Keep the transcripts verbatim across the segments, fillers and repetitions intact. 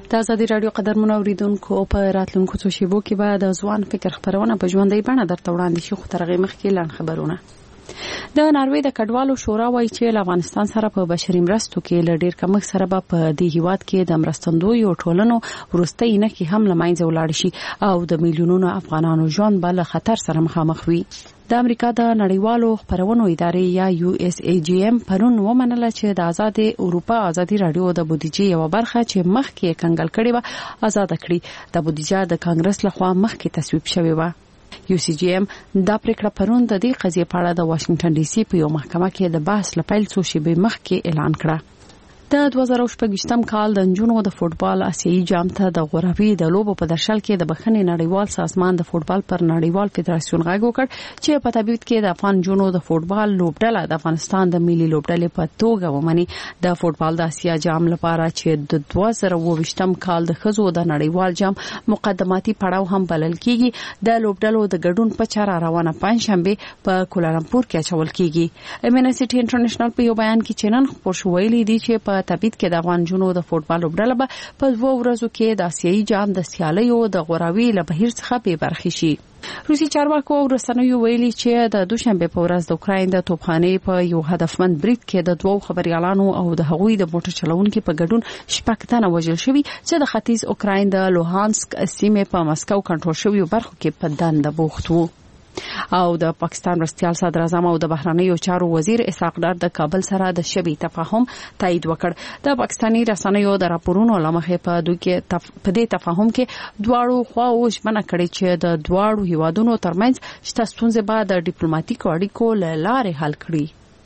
د ازادي رادیو قدرمنو اوریدونکو په راتلونکو څو شیبو کې به د ځوان فکر خبرونه په ژوندۍ بڼه درته وړاندې شي. خو تر هغې مخکې لاندې خبرونه. د ناروې د کډوالو شورا وایي چې له افغانستان سره په بشري مرستو کې له ډېر کمښت سره به په دې هیواد کې د مرستندویو ټولنو وروستۍ نښې هم له منځه ولاړ شي او د میلیونونو افغانانو ژوند به له خطر سره مخامخ وي. د امریکا د نړیوالو خبرونو ادارې یا یو اس ای جی ام پرون ومنله چې د آزاد اروپا ازادي رادیو د بودیجې یو برخه چې مخکې کنګل کړي و آزاد کړي. د بودیجې د کانګرس لخوا مخکې تصویب شوی و. یو سی جی ام دا پریکړه پرون د دې قضیې په اړه د واشنگټن ډي سي په یو محکمه کې د بحث لپاره څو شیبې مخکې اعلان کړه. د دوه زره شپږم کال د جنونو د فوتبال آسیایي جام ته د غوراوي د لوبو په درشل کې د بخښنې نړیوال سازمان د فوتبال پر نړیوال فدراسیون غږ وکړ چې په تبعید کې د افغان جنونو د فوتبال لوبډله د افغانستان د ملي لوبډلې په توګه ومني. د فوتبال د آسیا جام لپاره چې د دوه زره اووه کال د خزو د نړیوال جام مقدماتي پړاو هم بلل کیږي د لوبډلو د ګډون په چاره روانه پنځشنبه په کولالمپور کې چول کیږي. امنسټي انټرنیشنل په یو بیان کې چنن خبر شو ویلي دي چې په تبعید کې د افغان جنونو د فوتبال لوبډله به په دوه ورځو کې د آسیایي جام د سیالیو د غوراوي له بهیر څخه بې برخې شي. روسي چارواکو ورسنوي ویلي چې د دوشنبه په ورځ د اوکراین د توپخانې په یو هدفمند برید کې د دوو خبريالانو او د هغوی د موټر چلوونکو په ګډون شپږ تنه وژل شوي چې د ختیځ اوکراین د لوهانسک سیمې په مسکو کنټرول شوی برخو کې په دنده بوخت وو. او د پاکستان رستيال صدر اعظم او د بهرنیو چارو وزیر اسحاق ډار د کابل سره د شبي تفاهم تایید وکړ. د پاکستاني رسنیو د راپورونو لمخې په دوی کې په دې تفاهم کې دواړو خواو ژمنه کړې چې د دواړو هیوادونو ترمنځ شته ستونزې به د ډیپلوماټیکو اړیکو له لارې حل کړي.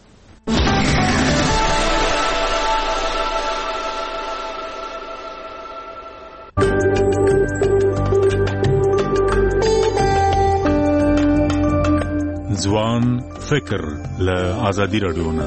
ځوان فکر له ازادي رادیو نه.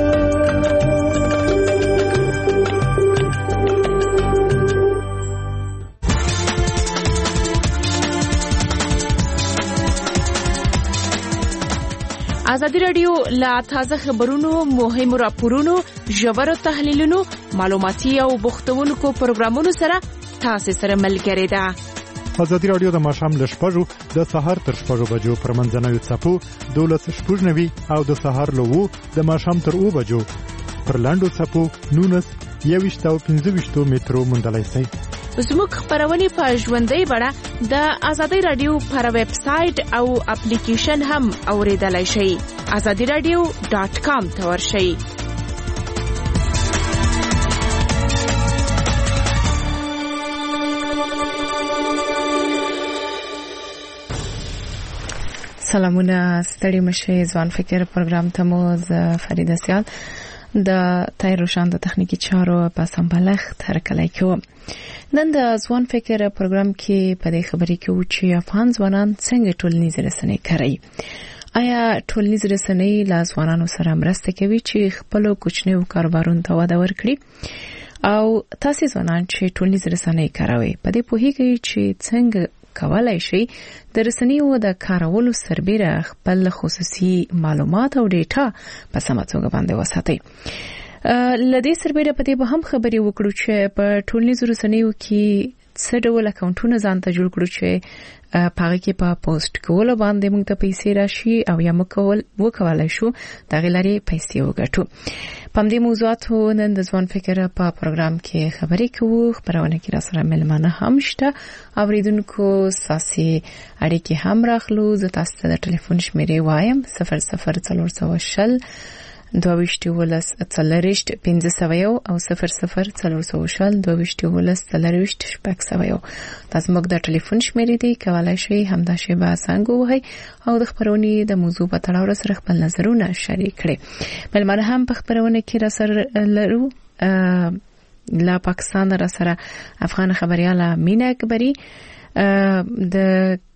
ازادي رادیو له تازه خبرونو، مهمو راپورونو، ژورو تحلیلونو، معلوماتي او بوختونکو پروګرامونو سره تاسو سره ملګری ده. ازادي رادیو د ماښام له شپږو د سهار تر شپږو بجو پر منځنوي څپو دولس شپږ نوي او د سهار له وو د ماښام تر اوه بجو پر لاندو څپو نونس یويشت او پنځه ویشت مترو موندلای شئ. زموږ خبرونه په ژوندۍ بڼه د ازادي رادیو پر ویب سټ او اپلیکیشن هم اوریدلای شئ. ازادي رادیو ډاټ کام ته ورشئ. سلامونه، ستړي مشه. ځوان فکر پروګرام ته مو ز فریده سیال د تای روشان د تخنیکی چارو په سمبالښت هرکلی کوي. نن د ځوان فکر پروګرام کې په دې خبرې کې و چې افغان ځوانان څنګه ټولنیز رسنۍ کوي. آیا ټولنیز رسنۍ له ځوانانو سره مرسته کوي چې خپل کوچنیو کاروبارونو ته وده ورکړي؟ او تاسو ځوانان چې ټولنیز رسنۍ کوي په دې پوهیږئ چې څنګه کولای شي د رسنیو د کارولو سربېره خپل خصوصي معلومات او ډیټا په سمه توګه باندې وساتي. لدې سربېره په دې به هم خبرې وکړو چې په ټولنیزو رسنیو کې څه ډول اکاونټونه ځان ته جوړ کړو چې پاره کې په پوسټ کول باندې موږ ته پیسې راشي او یا موږ کول وکولای شو د غلاري پیسې وګټو. په دې موضوعاتو نن د ځوان فکر په پروګرام کې خبرې کوو. خبرونه کې را سره ملمانه هم شته. اوریدونکو ساسي اړیکې هم راخلو. زه تاسو ته د ټلیفون شمیرې وایم صفر صفر څلور سوه شل دوه ویشت ولس څلریشت پنځه سوه یو او صفر صفر څلور سوه شل دوه ویشت ولس څلریشت شپږ سوه یو. دا زموږ د ټلیفون شمیرې دي. کولای شئ همدا شیبه څنګه وهئ او د خبرونې د موضوع په تړاو سره خپل نظرونه شریک کړئ. ملمانه هم په خبرونه کې را سره لرو. لا پاکستان را سره افغان خبرياله مینا اکبری د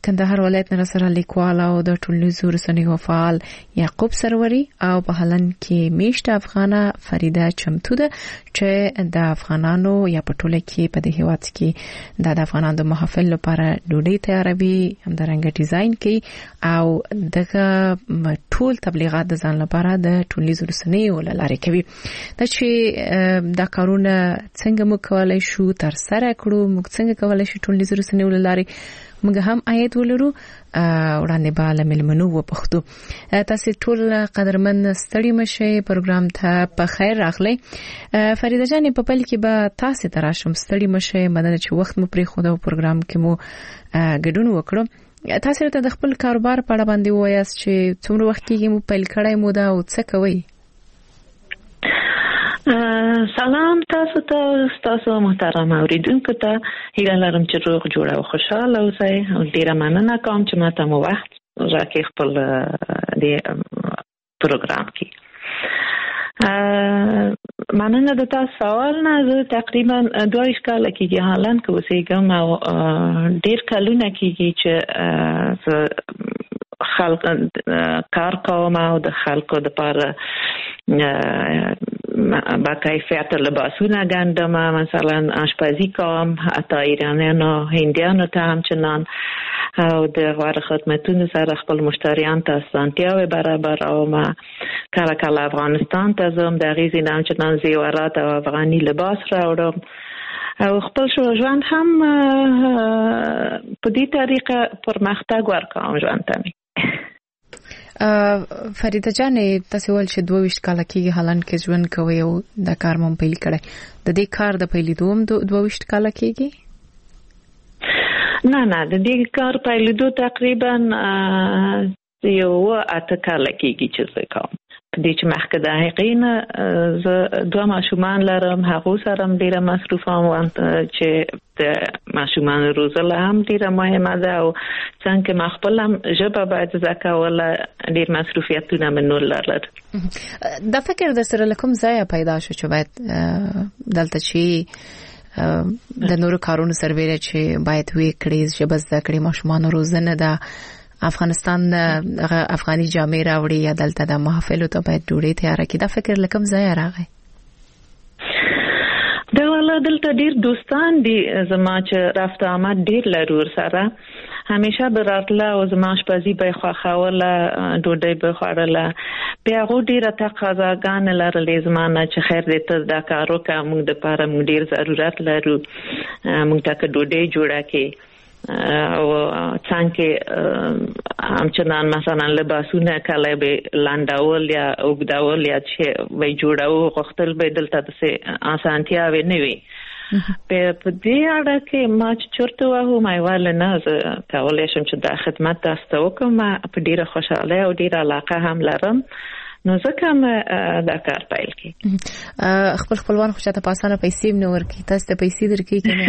کندهار ولایت نه سره لیکوال او د ټولنیزو رسنیو فعال یعقوب سروري او په هلند کې میشت افغانه فریده چمتو ده چې د افغانانو یا په ټوله کې په دې هیواد کې د افغانانو د محافل لپاره ډوډۍ تیاروي همدارنګه ډیزاین کوي او دغه ټول تبلیغات د ځان لپاره د ټولنیزو رسنیو لارې کوي دا چې دا کارونه څنګه موږ کولای شو تر سره کړو موږ څنګه کولای شو ټولنیزو رسنیو لارې موږ هم آیت ولرو وړاندې بالا ملمنو و پښتو تاسو ټول قدرمن ستړي مشه پروګرام ته په خیر راغلی فریده جان په پل کې به تاسو تراشم ستړي مشه مدنه چې وخت مو پرې خو دا پروګرام کې مو ګډون وکړو تاسو ته د خپل کاروبار په اړه باندې وایاست چې څومره وخت کې مو پیل کړای مو دا او څه کوي سلام تاسو ته تاسو محترم اوریدونکو ته هیله لرم چې روغ جوړ او خوشاله اوسئ او ډیره مننه کوم چې ماته مو وخت راکړئ خپل د پروګرام کې مننه د تاسو سوال نه زه تقریبا دوه کال کېږي حالان کې اوسېږم او ډیر کلونه کېږي چې خلک کار کوم او د خلکو لپاره با کیفیت لباسونه ګندم مثلا آشپزی کوم حتی ایرانیانو هندیانو ته همچنان او د غوړ خدمتونو سره خپل مشتریان ته اسانتیاوې برابر او ما کله کله افغانستان ته زم د غیزي همچنان زیورات او افغاني لباس راوړم او خپل ژوند هم په دې طریقه پرمختګ ورکوم ژوند ته فریده جان تاسو ول چې دوه ویشت کال کېږي حالان کې ژوند کوي او د کار مون پیل کړی د دې کار د پیلېدو هم دوه ویشت کال کېږي نه نه د دې کار پیلېدو تقریبا یو اته کال کېږي چې زه کوم دې چې مخکې د حقیقین زه دوه ماشومان لرم هغه سره ډیره مصروف ام چې د ماشومان روزل هم ډیره مهمه ده او څنګه مخبل هم ژبه باید زکه ولا ډیر مصروفیتونه منول لرل د فکر د سره لکم ځای پیدا شو چې باید دلته چې د نورو کارونو سربېره چې باید وی کړی ژبه زده کړی ماشومان روزنه ده افغانستان افغاني جامې راوړي یا دلته د محافلو ته باید ډوډۍ تیار کړي دا فکر لکم ځای راغی دا ولا دلته ډیر دوستان دي زما چې رافته آمد ډیر لرور سره همیشه براتله او زما شپزي به خوخاوله ډوډۍ به خوړله بیا غو ډیره تقاضاګان لرلې زما نه چې خیر دې ته دا کارو کوم د لپاره موږ ډیر ضرورت لرو موږ ته ډوډۍ جوړه کې او څنګه همچنان مثلا لباسونه کله به لانداول یا وګداول یا چې وای جوړاو غختل به دلته څه اسانتیا و نه وي په دې اړه کې ما چې چورته واه مې ول نه کولای شم چې د خدمت تاسو وکم په ډیره خوشاله او ډیره علاقه هم لرم نو ځکه مې دا کار پیل کړ خپل خپلوان خوشاله په اسانه پیسې نه ورکې تاسو ته پیسې درکې کنه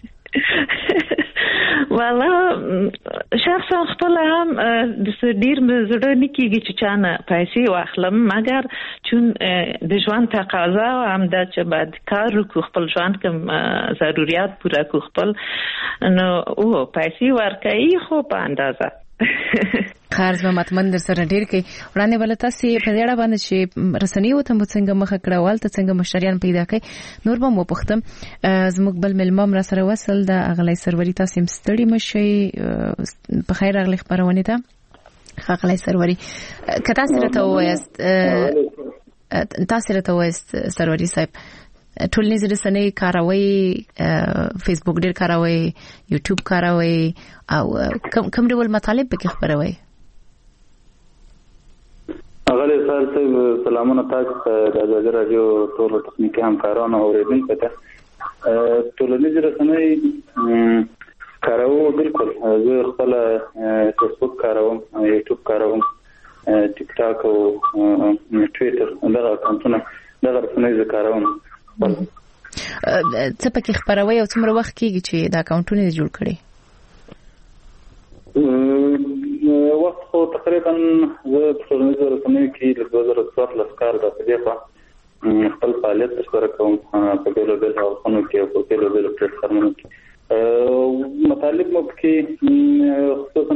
والا شخصا خپل هم د ډیر زړه نکیږي چې چانه پیسې واخلم مګر چون د ژوند تقاضا هم د چې بعد کار وکړو خپل ژوند کوم ضرورت پوره کو خپل نو او پیسې ورکړي خو په اندازه خارج و متمن در سره ډیر کوي وړاندې بل تاسو په دې اړه باندې چې رسنیو ته څنګه مخه کړوال ته څنګه مشتریان پیدا کړي نور به مو پختم زموږ بل ملمم را سره وصل د اغلی سروري تاسو مستړي مشي په خیر اغلی خبرونه ته اغلی سروري کته سره ته وایست تاسو سره ته وایست سروري صاحب ټولنیز رسنۍ کاروي فیسبوک ډیر کاروي یوټیوب کاروي او کوم ډول مطالب به خبروي اغلی سر سلامونه تاسو د ازادي رادیو ټول ټکنیکي همکارانو اوریدونکو ته ټولنیز رسنۍ کاروي بالکل زه خپل فیسبوک کاروم یوټیوب کاروم ټیک ټاک او ټویټر دغه اکاونټونه دغه رسنۍ کاروم څه پکې خبروي او څومره وخت کېږي چې دا اکاونټونه جوړ کړي وخت خو تقریبا زه په ټولنیزو رسنیو کې له دوه زره څوارلس کال راځي په خپل فعالیت ترسره کوم په بېلو بېلو حلقونو کې او په بېلو بېلو پلیټفارمونو کې مطالب مو کې خصوصا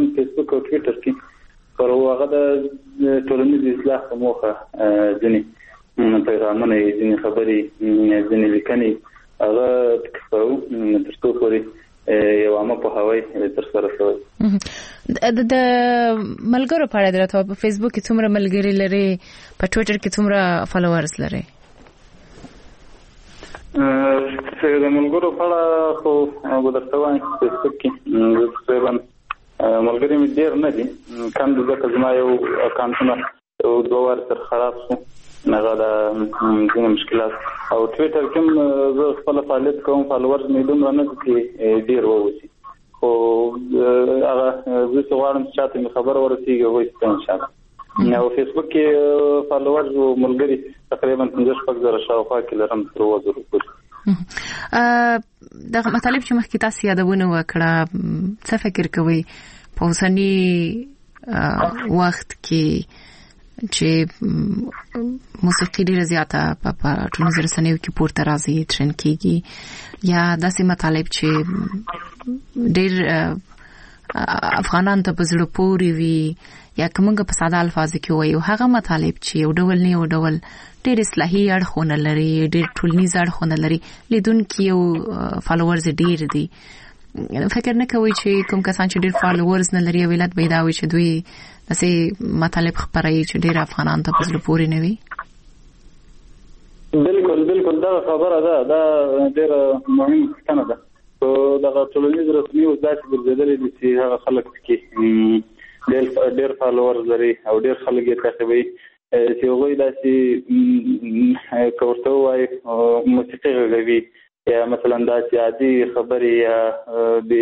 ځینې پیغامونه ځینې خبرې ځینې لیکنې هغه خپرو تر څو پورې یو عامه پوهاوی ترسره شوی. د ملګرو په اړه درته په فیسبوک کې څومره ملګري لري، په ټوئیټر کې څومره فالوورز لري؟ د ملګرو په اړه خو درته وایم په فیسبوک کې تقریبا ملګري مې ډېر نه دي، کم دي ځکه زما یو اکاونټونه دوه واره سره خراب شو، هغه د ځینې مشکلات، او ټویټر کې زه خپل فعالیت کوم، فالوورز مې دومره نه دي چې ډېر ووسي، خو هغه زه چې غواړم چې چاته مې خبره ورسېږي هغوی ته انشاءالله. او فیسبوک کې فالوورز او ملګري تقریبا پنځه شپږ زره شاوخوا کې لرم تر اووه زرو پورې. دغه مطالب چې مخکې تاسو یادونه وکړه، څه فکر کوئ په اوسني وخت کې چې موسیقي ډیره زیاته په ټولنیزو رسنیو کې پورته راځي، ټرند کیږي، یا داسې مطالب چې ډیر افغانان ته په زړه پورې وي، یا کومه په ساده الفاظ کې وایي هغه مطالب چې یو ډول نه یو ډول ډیر اصلاحي اړخونه لري، ډیر ټولنیز اړخونه لري، لیدونکي او فالوورز ډیر دي، فکر نه کوي چې کوم کسان چې ډیر فالوورز نه لري ولادت پیدا وي چې دوی داسې مطالب خبري چې ډیر افغانان ته په زړه پورې نه وي؟ بالکل بالکل دا خبره ده، دا ډیر مهمه څه ده. او دا ټولنیز رسنیو داسې ګرځېدلې دي چې هغه خلک کې ډیر ډیر فالوورز لري او ډیر خلک یې تعقیبوي چې هغوی داسې کوړته وایي موسیقي غږوي، یا مثلا داسې عادي خبرې، یا د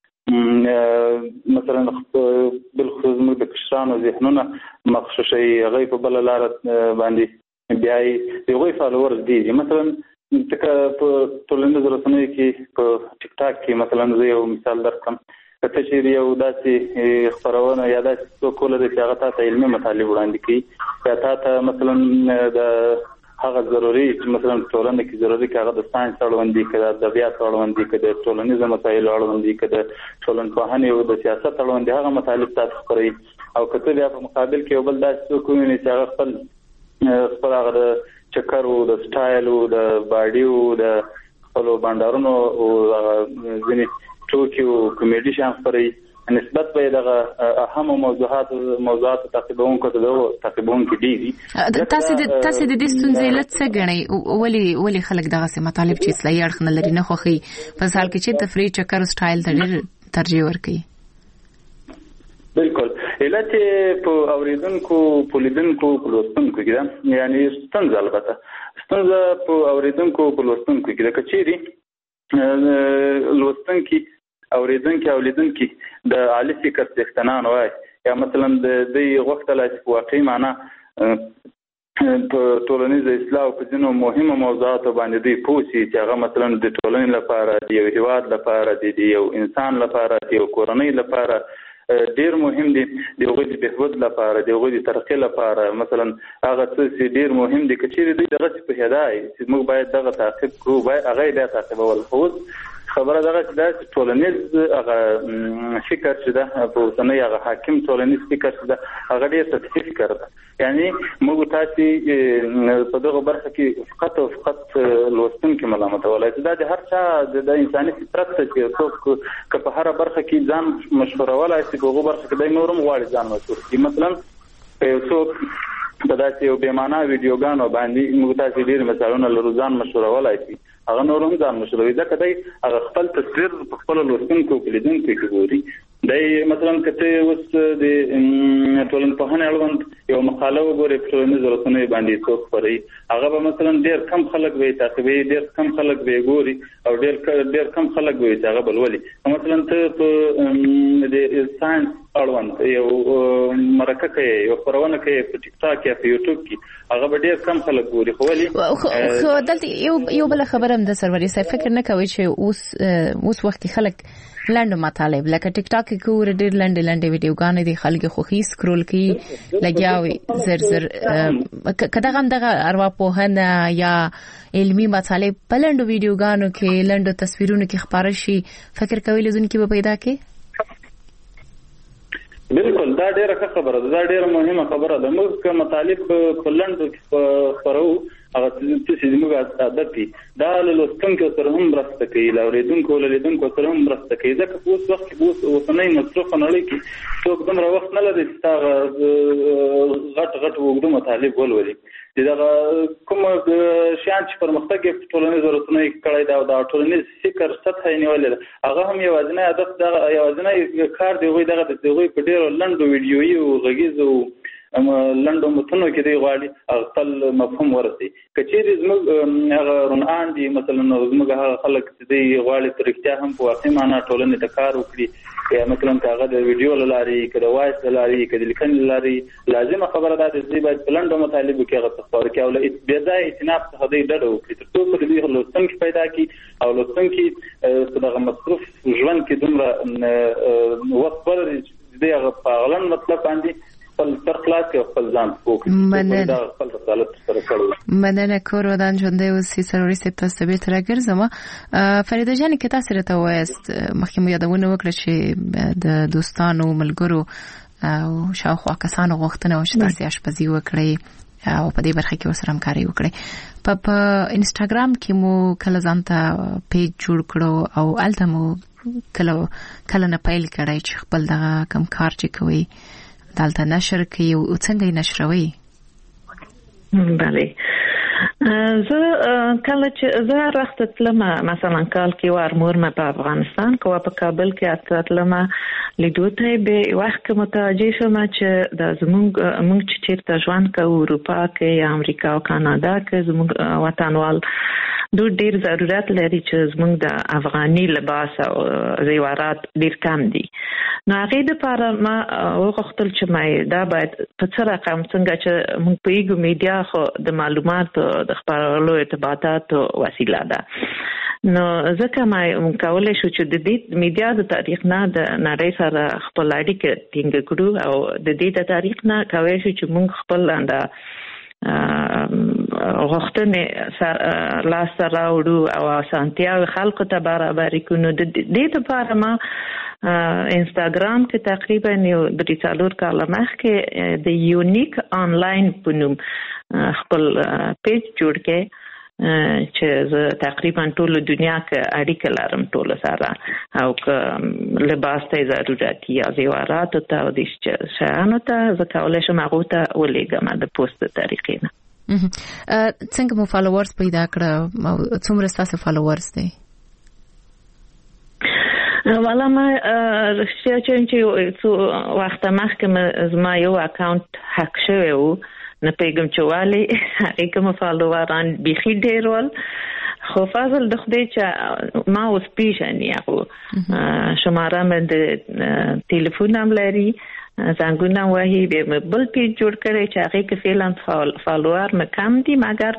مثلا بالخصوص موږ د کشرانو ذهنونه مخشوشوي، هغوی په بله لاره باندې بیایي، د هغوی فالوورز دي. مثلا ځکه په ټولنیزو رسنیو کې په ټیک ټاک کې مثلا زه یو مثال درکړم، که ته چېرې یو داسې خپرونه یا داسې څوک ولرې چې هغه تا ته علمي مطالب وړاندې کوي، یا تا ته مثلا د هغه ضروري مثلا ټولنه کې ضروري کې هغه د ساينس اړوند دي، که د ادبیات اړوند دي، که د ټولنیزو مسایلو اړوند دي، که د ټولنپوهنې او د سیاست اړوند دي، هغه مطالب تاسو خپروي. او که ته بیا په مقابل کې یو بل داسې څوک ووینې چې هغه خپل خپل هغه د چکرو، د سټایلو، د باډیو، د خپلو بانډارونو او ځینې ټوکي او کمیډي شیان خپروي، نسبت به دغه اهم موضوعات موضوعات تعقیبونکو ته دغه تعقیبونکو دي دي. تاسو د تاسو د دې ستونزې لږ څه غنئ؟ ولې ولې خلک دغه سه مطالب چې اصلاحي اړخ نه لري نه خوخي په حال کې چې تفریح چکر سټایل ته ډېر ترجیح ورکړي؟ بالکل علت په اوریدونکو په لیدونکو په لوستونکو کې ده، یعنی ستونزه البته ستونزه په اوریدونکو په لوستونکو کې ده. کچېری لوستونکي اوریدونکي او لیدونکي د عالی فکر څښتنان وای، یا مثلا د دې وختله چې واقعي معنا په ټولنیز اصلاح او په ځینو مهمه موضوعاتو باندې دی پوښي چې هغه مثلا د ټولنې لپاره، د یو هیواد لپاره، د یو انسان لپاره، د یو کورنۍ لپاره ډیر مهم دي، د هغوی د بهبود لپاره، د هغوی د ترقۍ لپاره. مثلا هغه څه چې ډیر مهم دي که چېرې دوی دغسې پوهېدای چې موږ باید دغه تعقیب کړو، باید هغه یې بیا تعقیبول. خو اوس خبره دغه چې دا ټولنیز هغه فکر چې ده په اوسنۍ هغه حاکم ټولنیز فکر چې ده هغه ډېر سطحي فکر ده، یعنی موږ تاسې په دغه برخه کې فقط او فقط لوستونکي ملامتولی، دا د هر چا د انساني فطرت ته چې څوک که په هره برخه کې ځان مشهورولی شي، په هغو برخه کې دی نور هم غواړي ځان مشهور کړي. مثلا یو څوک په داسې یو بې معنا ویډیوګانو باندې موږ تاسې ډېر مثالونه لرو ځان مشهورولی شي، هغه نور هم ځان مشهوروي، ځکه دی هغه خپل تصویر په خپلو لوستونکو په لیدونکو کې ګوري. دی مثلا که ته اوس د ټولنپوهنې اړوند یو مقاله وګورې په ټولنیزو رسنیو باندې څوک خپروي، هغه به مثلا ډېر کم خلک به یې تعقیبوي، ډېر کم خلک به یې ګوري، او ډېر ډېر کم خلک به یې چې هغه به لولي. مثلا ته په د ساينس اړوند یو مرکه کوي، یو خپرونه کوي په ټیک ټاک یا په یوټیوب کې، هغه به ډېر کم خلک ګوري. خو ولې خو دلته یو یو بل خبره هم د سروري صاحب فکر نه کوي چې اوس اوس وخت خلک لنډ مطالب لکه ټیک ټاک کې ور ډېر لنډ لنډ ویډیوګانې دي، خلک خوخي سکرول کوي لګیاوي زر زر کدا غم دغه ارواپوهنه یا علمي مطالب په لنډ ویډیوګانو کې لنډ تصویرونو کې خبره شي، فکر کوي لزون کې به پیدا کې بالکل دا ډیره ښه خبره ده، دا ډیره مهمه خبره ده. موږ که مطالب په لنډو کې خپرو هغه چې موږ عادت دي دا له لوستونکو سره هم مرسته کوي، له اورېدونکو له لیدونکو سره هم مرسته کوي، ځکه په اوس وخت کې اوس اوسنۍ مصروفه نړۍ کې څوک دومره وخت نه لري چې هغه غټ غټ اوږده مطالب ولولي. چې دا کوم شیان چې پرمختګ یې په ټولنیزو رسنیو کې کړی دا د ټولنیز فکر سطح یې نیولې ده، هغه هم یوازینی هدف دغه یوازینی کار دی هغوی دغه د هغوی په ډېرو لنډو ویډیویي او غږیزو لنډو متنو کې دی غواړي خپل مفهوم ورسوي. که چیرې زموږ هغه رونان دي مثلا زموږ هغه خلک چې دی غواړي په رښتیا هم په واقعي معنا ټولنې ته کار وکړي، یا مثلا که هغه د ویډیو له لارې که د وایس له لارې که د لیکنې له لارې، لازمه خبره دا ده چې دوی باید په لنډو مطالبو کې هغه څه خپاره کړي او له بې ځایه اجتناب څخه دوی ډډه وکړي تر څو پورې دوی لوستونکي پیدا کړي او لوستونکي په دغه مصروف ژوند کې دومره وخت ولري چې دوی هغه په هغه لنډ مطلب باندې خپل سر خلاص کړي او خپل ځان پوه کړي. دا خپل رسالت سره کړی. مننه کور ودان ژوندی اوسئ. سروري صاحب تاسو به تر راګرځم. فریده جان کې تاسو راته وایست مخکې مو یادونه وکړه چې د دوستانو ملګرو او شاوخوا کسانو غوښتنه وشي تاسو اشپزي وکړئ او په دې برخه کې ورسره همکاري وکړئ. په په انستګرام کې مو کله ځان ته پیج جوړ کړو او الته مو کله کله نه پیل کړی چې خپل دغه کم کار چې کوي دلته نشر کوي او څنګه یې نشروي؟ بله زه کله چې زه وخت تلم مثلا کال کې وار مور ما په افغانستان کو په کابل کې اتلم لیدو ته به وخت متوجه شوم چې د زموږ موږ چې چیرته ژوند کوو اروپا کې یا امریکا او کاناډا کې زموږ وطنوال دوی ډیر ضرورت لري چې زموږ د افغاني لباس او زیورات ډیر کم دي. نو هغه د لپاره ما وغوښتل چې ما دا باید په څه رقم څنګه چې موږ په یو میډیا خو د معلوماتو د خبرولو ارتباطاتو وسیله ده. نو ځکه ما کولای شو چې د دې میډیا د تاریخ نه د نړۍ سره خپل اړیکه ټینګ کړو او د دې د تاریخ نه کولای شو چې موږ خپل انده غوښتنې لاس راوړو او اسانتیاوې خلکو ته برابر کړو. د دې لپاره ما انستګرام کې تقریبا یو درې څلور کاله مخکې د یونیک آنلاین په نوم خپل پیج جوړ کړ چې زه تقریبا ټول دنیا کې اړیکه لرم ټول سره او که لباس ته ضرورت یا زیورات ته او د شیانو ته زه کولای شم هغه ته ولېږم د پوسټ طریقې نه. څنګه مو فالوورز پیدا کړه؟ څومره تاسو فالوورز دي؟ والا ما رښتیا چې وخت مخکې زما یو اکاونټ هک شوی و، نه پیغام چوالی هغه کوم فالووران بيخي ډیر ول، خو فضل د خدای چې ما اوس پیژنې هغه شماره مې د ټلیفون هم لري زنګونه وهي به بل پیج جوړ کړی چې هغه کې فعلا فالوور مې کم دي، مګر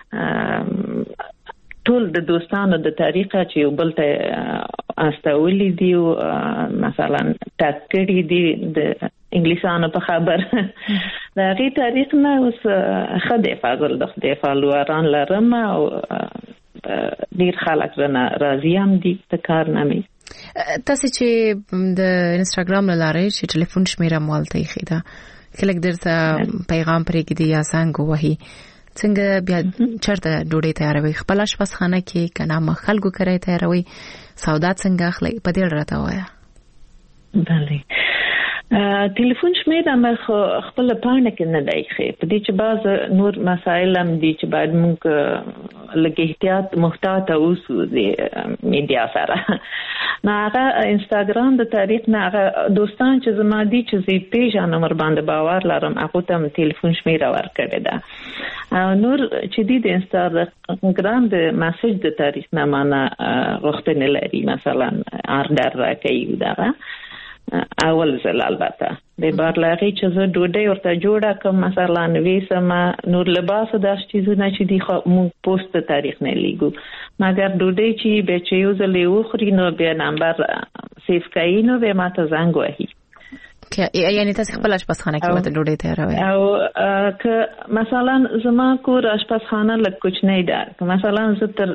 ټول د دوستانو د طریقه چې یو بل ته استولې دي او مثلا تکړی دي د انګلیسانو په خبر دا غي تاریخ نه اوس خدای فضل د خدای فالووران لرم او ډیر خلک رانه راضي هم دي د کارنامې. تاسو چې د انستګرام لاره چې ټلیفون شمیره مالته خېدا کله درته پیغام پرېږدي یا څنګه وਹੀ څنګه بیا چرته ډوډۍ تیاروي؟ خپل آشپزخانه کې کنه ما خلکو کرای تیاروي؟ سودا څنګه اخلي؟ په دې راته وایا. بله ټلیفون شمیره مې خپل پاڼه کې نه دی خې په دې چې باز نور مسائل هم دي چې باید موږ لږ احتیاط محتاط اوسو د میډیا سره. نه هغه انستګرام د تاریخ نه هغه دوستان چې زما دي چې زی پیژنم ور باندې باور لرم هغه ته ټلیفون شمیره ورکړې ده. نور چې د انستګرام د میسج د تاریخ نه معنا غوښتنه لري، مثلا آردر راکې دا اول ځل البته د بارلغې چې زه ډوډۍ ورته جوړه کوم مثلا وېسم نور لباس داس چیزونه چې دی خو مونږ پوسټ تاریخ نه لیکو، مګر ډوډۍ چې به چې یو ځل یو خوري نو بیا نمبر سیف کوي نو به ماته زنګ وهي. یعنی تاسو خپل آشپزخانه کې ماته ډوډۍ تیاروي؟ او که مثلا زما کور آشپزخانه لږ کوچنی ده، مثلا زه تر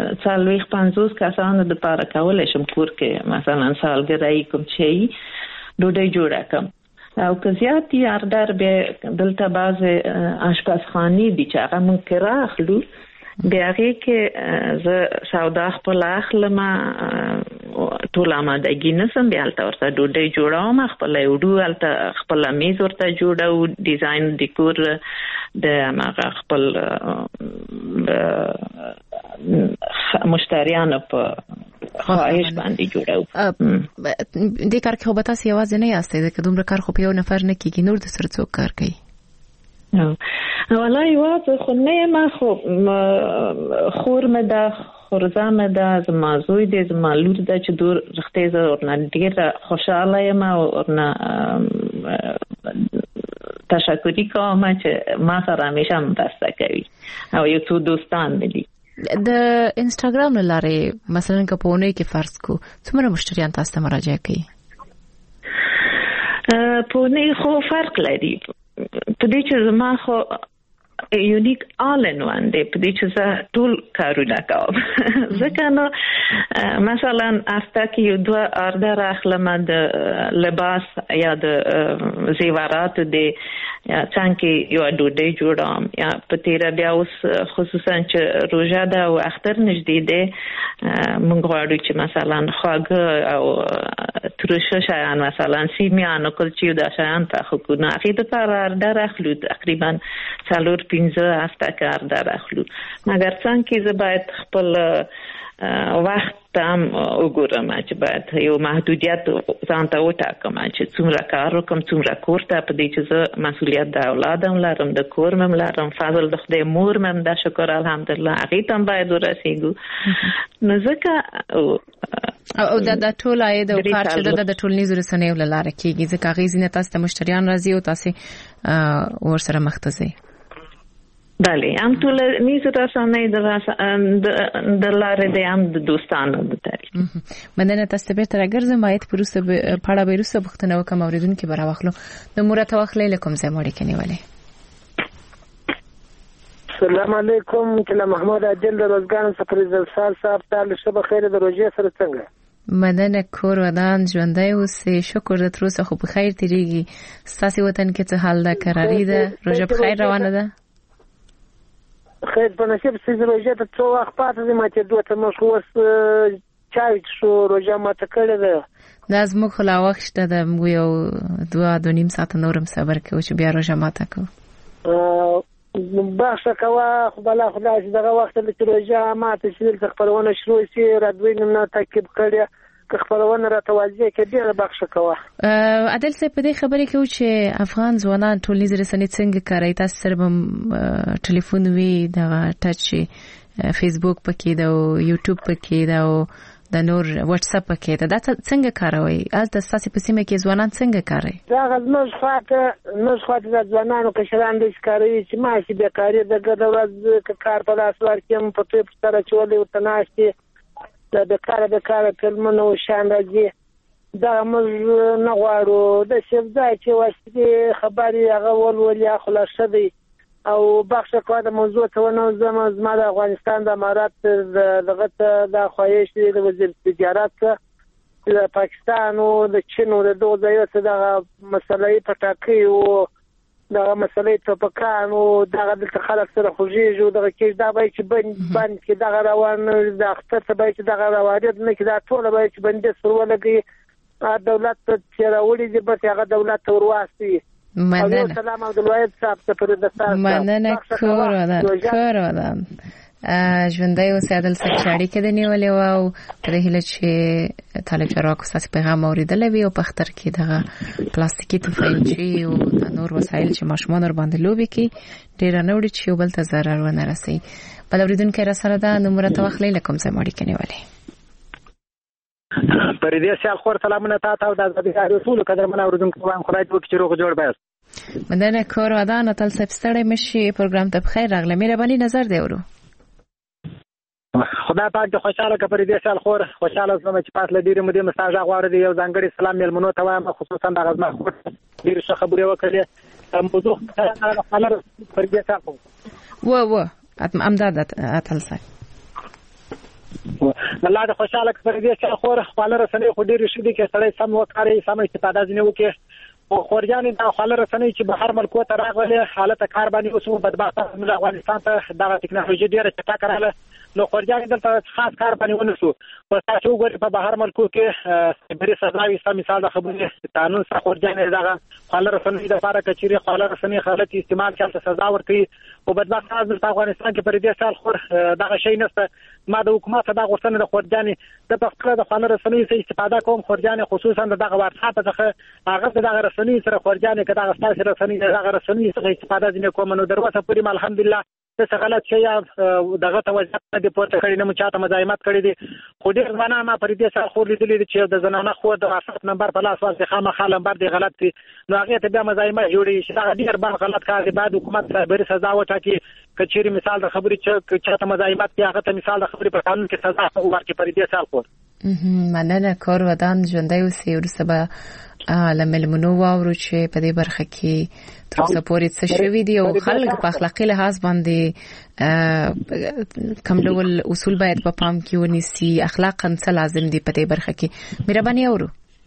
څلوېښت پنځوس کسانو د پاره کولای شم کور کې مثلا سالګرای کوم شي ډوډۍ جوړه کوم او که زیات یاردار به دلته باز آشپزخانه دي چې هغه مونږ کرا اخلو بیا کې ز سودا خپل اخلم ټول آمادګي نسم بیا الته ورته ډوډۍ جوړوم خپل یوډو الته خپل میز ورته جوړو ډیزاین ډیکور د هغه خپل مشتریانو په خواهش باندې جوړو د کار کې خو به تاسو یوازې نه یاستئ ځکه دومره کار خو په یو نفر نه کیږي نور د سره څوک کار کوي والله یوازې خو نه ما خو خور مې دا خورزه مې دا زما زوی دې زما لور دا چې دور رښتې زه ورنه ډېره خوشاله یم او ورنه تشکری کوم چې ما سره همیشه مرسته کوي او یو څو دوستان مې دي د انستګرام لاره مثلا کپونه کې فرض کو څومره مشتریان تاسو ته مراجعه کوي په نه خو فرق لري په دې چې زما خو یونیک آل ان وان دی په دې چې زه ټول کارونه کوم ځکه نو مثلا افته کې یو دوه اردر اخلم د لباس یا د زیورات دی یا څنګه یو ډوډۍ جوړم یا په تیر بیا اوس خصوصا چې روزه ده او اختر نږدې ده موږ غواړو چې مثلا خواږه او ترشه شایان مثلا سیمیان او کلچې د شایان په خو نه اخیده پر اردر اخلو تقریبا څلور پنځه هفته کار در اخلو مګر څنګه زه باید خپل وخت تام وګورم چې باید یو محدودیت ځان ته وټاکم چې څومره کار وکم څومره کور ته په دې چې زه مسؤلیت د اولادم لرم د کور مم لرم فضل د خدای مور مم د شکر الحمدلله هغه ته باید ورسېږو نو ځکه او دا د ټول عاید او کار چې د ټولنیزو رسنیو لاره کېږي ځکه هغه زینت تاسو ته مشتریان راځي او تاسو ورسره مختصي بله هم ټول نیزه رسنۍ د د لارې د هم د دوستانو د تاریخ مننه تاسو به تر ګرځم مایت پروسه پړه بیروسه بختنه وکم اوریدونکو برا واخلو د مرته واخلې لکم زه مړ کې نیولې السلام علیکم کله محمود عادل د روزګان سفر زلسال صاحب تعالی شب خیر د روزه سره څنګه مدنه کور ودان ژوندۍ اوسې شکر د تروسه خو په خیر تیریږي ستاسو وطن کې څه حال ده قراری ده روزه په خیر روانه ده خیر په نصیب سې روزه ته څو وخت پاتې دي ماته دوه ته مخ وس چای شو روزه ماته کړې ده دا زموږ خلا وخت شته د مو یو دوه د نیم ساعت نورم صبر کوو چې بیا روزه ماته کوو باشه کوا خو بلا خدای چې دغه وخت له روزه ماته چې د خپلونه شروع شي رادوی نه تاکید کړی که خپلونه را توازیه کې ډیره بخښه کوه عادل څه په دې خبرې کې چې افغان ځوانان ټولنیز رسنۍ څنګه کوي تاسو سره ټلیفون وی د ټچ فیسبوک پکې دا او یوټیوب پکې دا او د نور واتس اپ پکې دا څنګه کاروي البته تاسو په سیمه کې ځوانان څنګه کوي دا غزمش خاطر نو خاطر د ځوانانو کشران د ښکاری چې ماشي به کاری د ګډ ورځ کار په لاس ورکیم په ټیپ سره چولې وتناشتي د بکاره بکاره کلمنو شان راځي دا موږ نه غواړو د شفزای چې واسطه خبري هغه ولولیا خلاصه دی او بخښه کوه د موضوع ته ونه زما زما د افغانستان د امارات دغه د خواهش د وزیر تجارت د پاکستان او د چین او د دوه ځایو څخه د مسلې په ټاکي او د مسلې په پکانو دغه د خلک سره خوږیږي دغه کې دا به چې بند بند کې دغه روان د اختر ته به چې دغه روانیت نه کې دا ټول به چې بندې سره ولګي دولت چې راوړي دي به هغه دولت ورواستي مننه سلام عبدالواحد صاحب ته پر د تاسو مننه کور ودان کور ودان ژوندۍ اوسې عادل صاحب شاړي کې د نیولې او په دې هله چې طالب چراغ تاسو پیغام اوریدل وی او په اختر کې دغه پلاستیکي توفایلچي او د نور وسایل چې ماشومان ور باندې لوبي کې ډیر نه وړي چې بل ته zarar ونه رسي بل اوریدونکو را سره دا نمبر ته واخلې لکم زه مړی کې نیولې پر دې سیال خور سلامونه تاسو او د ازادي رسول قدرمن اوریدونکو باندې خدای دې وکړي روغ جوړ بس مدنه کور ودان تل صاحب ستړی مشي پروګرام ته بخیر راغله مهرباني نظر دی ورو خدای پاک د خوشاله کپرې دې سال خور خوشاله زما چې پات لدیره مو دې مساج غواړي دی یو ځانګړي سلام ملمنو ته وایم خصوصا د غزما خور ډیر ښه خبرې وکړې موضوع خلک پر دې سال و و امداد اتل صاحب الله دې خوشاله کړي دې چې خور خپل رسنۍ خو ډېر شي دي چې سړی سم وکړي سم استفاده ځنه وکړي او خورجان د خپل رسنۍ چې بهر ملکو ته راغلي حالت کار باندې اوسو بدبخته د افغانستان ته د ټکنالوژي ډېره چټکه راغله نو خورجان دلته خاص کار باندې ونسو په تاسو وګورئ په بهر ملکو کې بری سزاوي سم مثال د خبرې قانون سره خورجان دغه خپل رسنۍ د لپاره کچيري خپل رسنۍ خلک استعمال کړي سزا ورکړي او بدبخته د افغانستان کې پر دې سال خور دغه شی نشته ما د حکومت د غوښتنې د خورجان د خپل د خپل رسنۍ څخه استفاده کوم خورجان خصوصا دغه واتساپ څخه هغه دغه رسنۍ سره خورجان کې دغه ستاسو رسنۍ دغه رسنۍ څخه استفاده ځنه کوم نو دروازه پرې الحمدلله څه غلط شي دغه توجه د پورته کړی نه مچاته مزاحمت کړی دي خو ډیر ځوانان ما پر دې سره خور لیدلې چې د زنانه خو د واسط نمبر په لاس واسه خامخا نمبر دی غلط دي نو هغه ته بیا مزاحمت جوړي چې دا ډیر بار غلط کار دی بعد حکومت به سزا وټاکي کچيري مثال د خبرې چې چاته مزاحمت کې هغه ته مثال د خبرې په قانون کې سزا ورکړي پر دې سال خور مننه کار ودان ژوندۍ اوسې ورسبه لمل منو واورو چې په دې برخه کې تر څو پورې څه شوی دی او خلک په اخلاقی لحاظ باندې کوم ډول اصول باید په پام کې ونیسي اخلاقاً څه لازم دي په دې برخه کې مهرباني اورو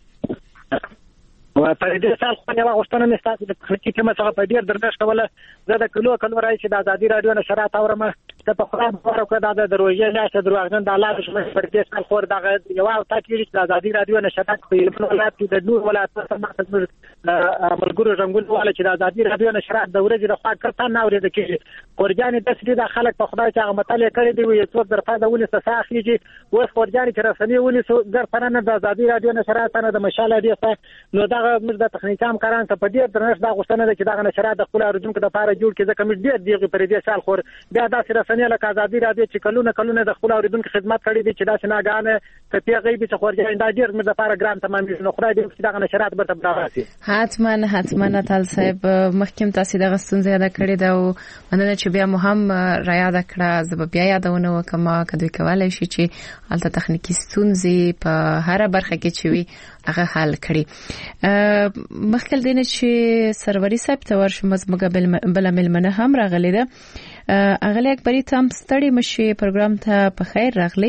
و په دې سال خو نه غوښتنه نشته د تخنیکی ټیم څخه په ډیر درنښت کوله زه د کلو کلو راځي چې د ازادي رادیو نشرات اورم ته په خپل خبرو کې د دروژې لاشه دروغجن د الله رحمت پر دې سال خور دغه یو او تاکید چې د ازادي رادیو نشرات په یو ولایت کې د نور ولایت څخه مختصر ملګرو رنگول واله چې د ازادي رادیو نشرات د ورځې د خوا کړه نه اورېده کې خورجان د سړي د خلک په خدای چې هغه مطالعه کړی دی یو څو درفه د ولې څخه اخیږي اوس خورجان چې رسنۍ ولې سو در پرانه د ازادي رادیو نشرات نه د مشاله دی نو دغه موږ د تخنیکی همکاران ته په ډیر درنښت دا غوښتنه ده چې دغه نشرات د خپل اردوونکو د لپاره جوړ کړي ځکه موږ ډیر دیغه پر دې سال خور بیا داسې رسنۍ لکه ازادي رادیو چې کلونه کلونه د خپل اردوونکو خدمت کړي دي چې داسې ناګانه کپی غیبی څخه خورجان دا ډیر موږ د لپاره ګران تمام نو خدای دې چې دغه نشرات به تبدیل راشي حتما حتما تل صاحب مخکیم تاسو دغه ستونزې یاد کړې دا او مننه چې بیا مهم را یاد کړه زه به بیا یادونه وکم کدوې کولای شي چې الته تخنیکی ستونزې په هر برخه کې چې وي هغه حل کړي مخکې دینه چې سروري صاحب ته ورشم زموږ بل ملمنه هم راغلی ده اغلی اکبری تام ستړي مشي پروګرام ته په خیر راغلی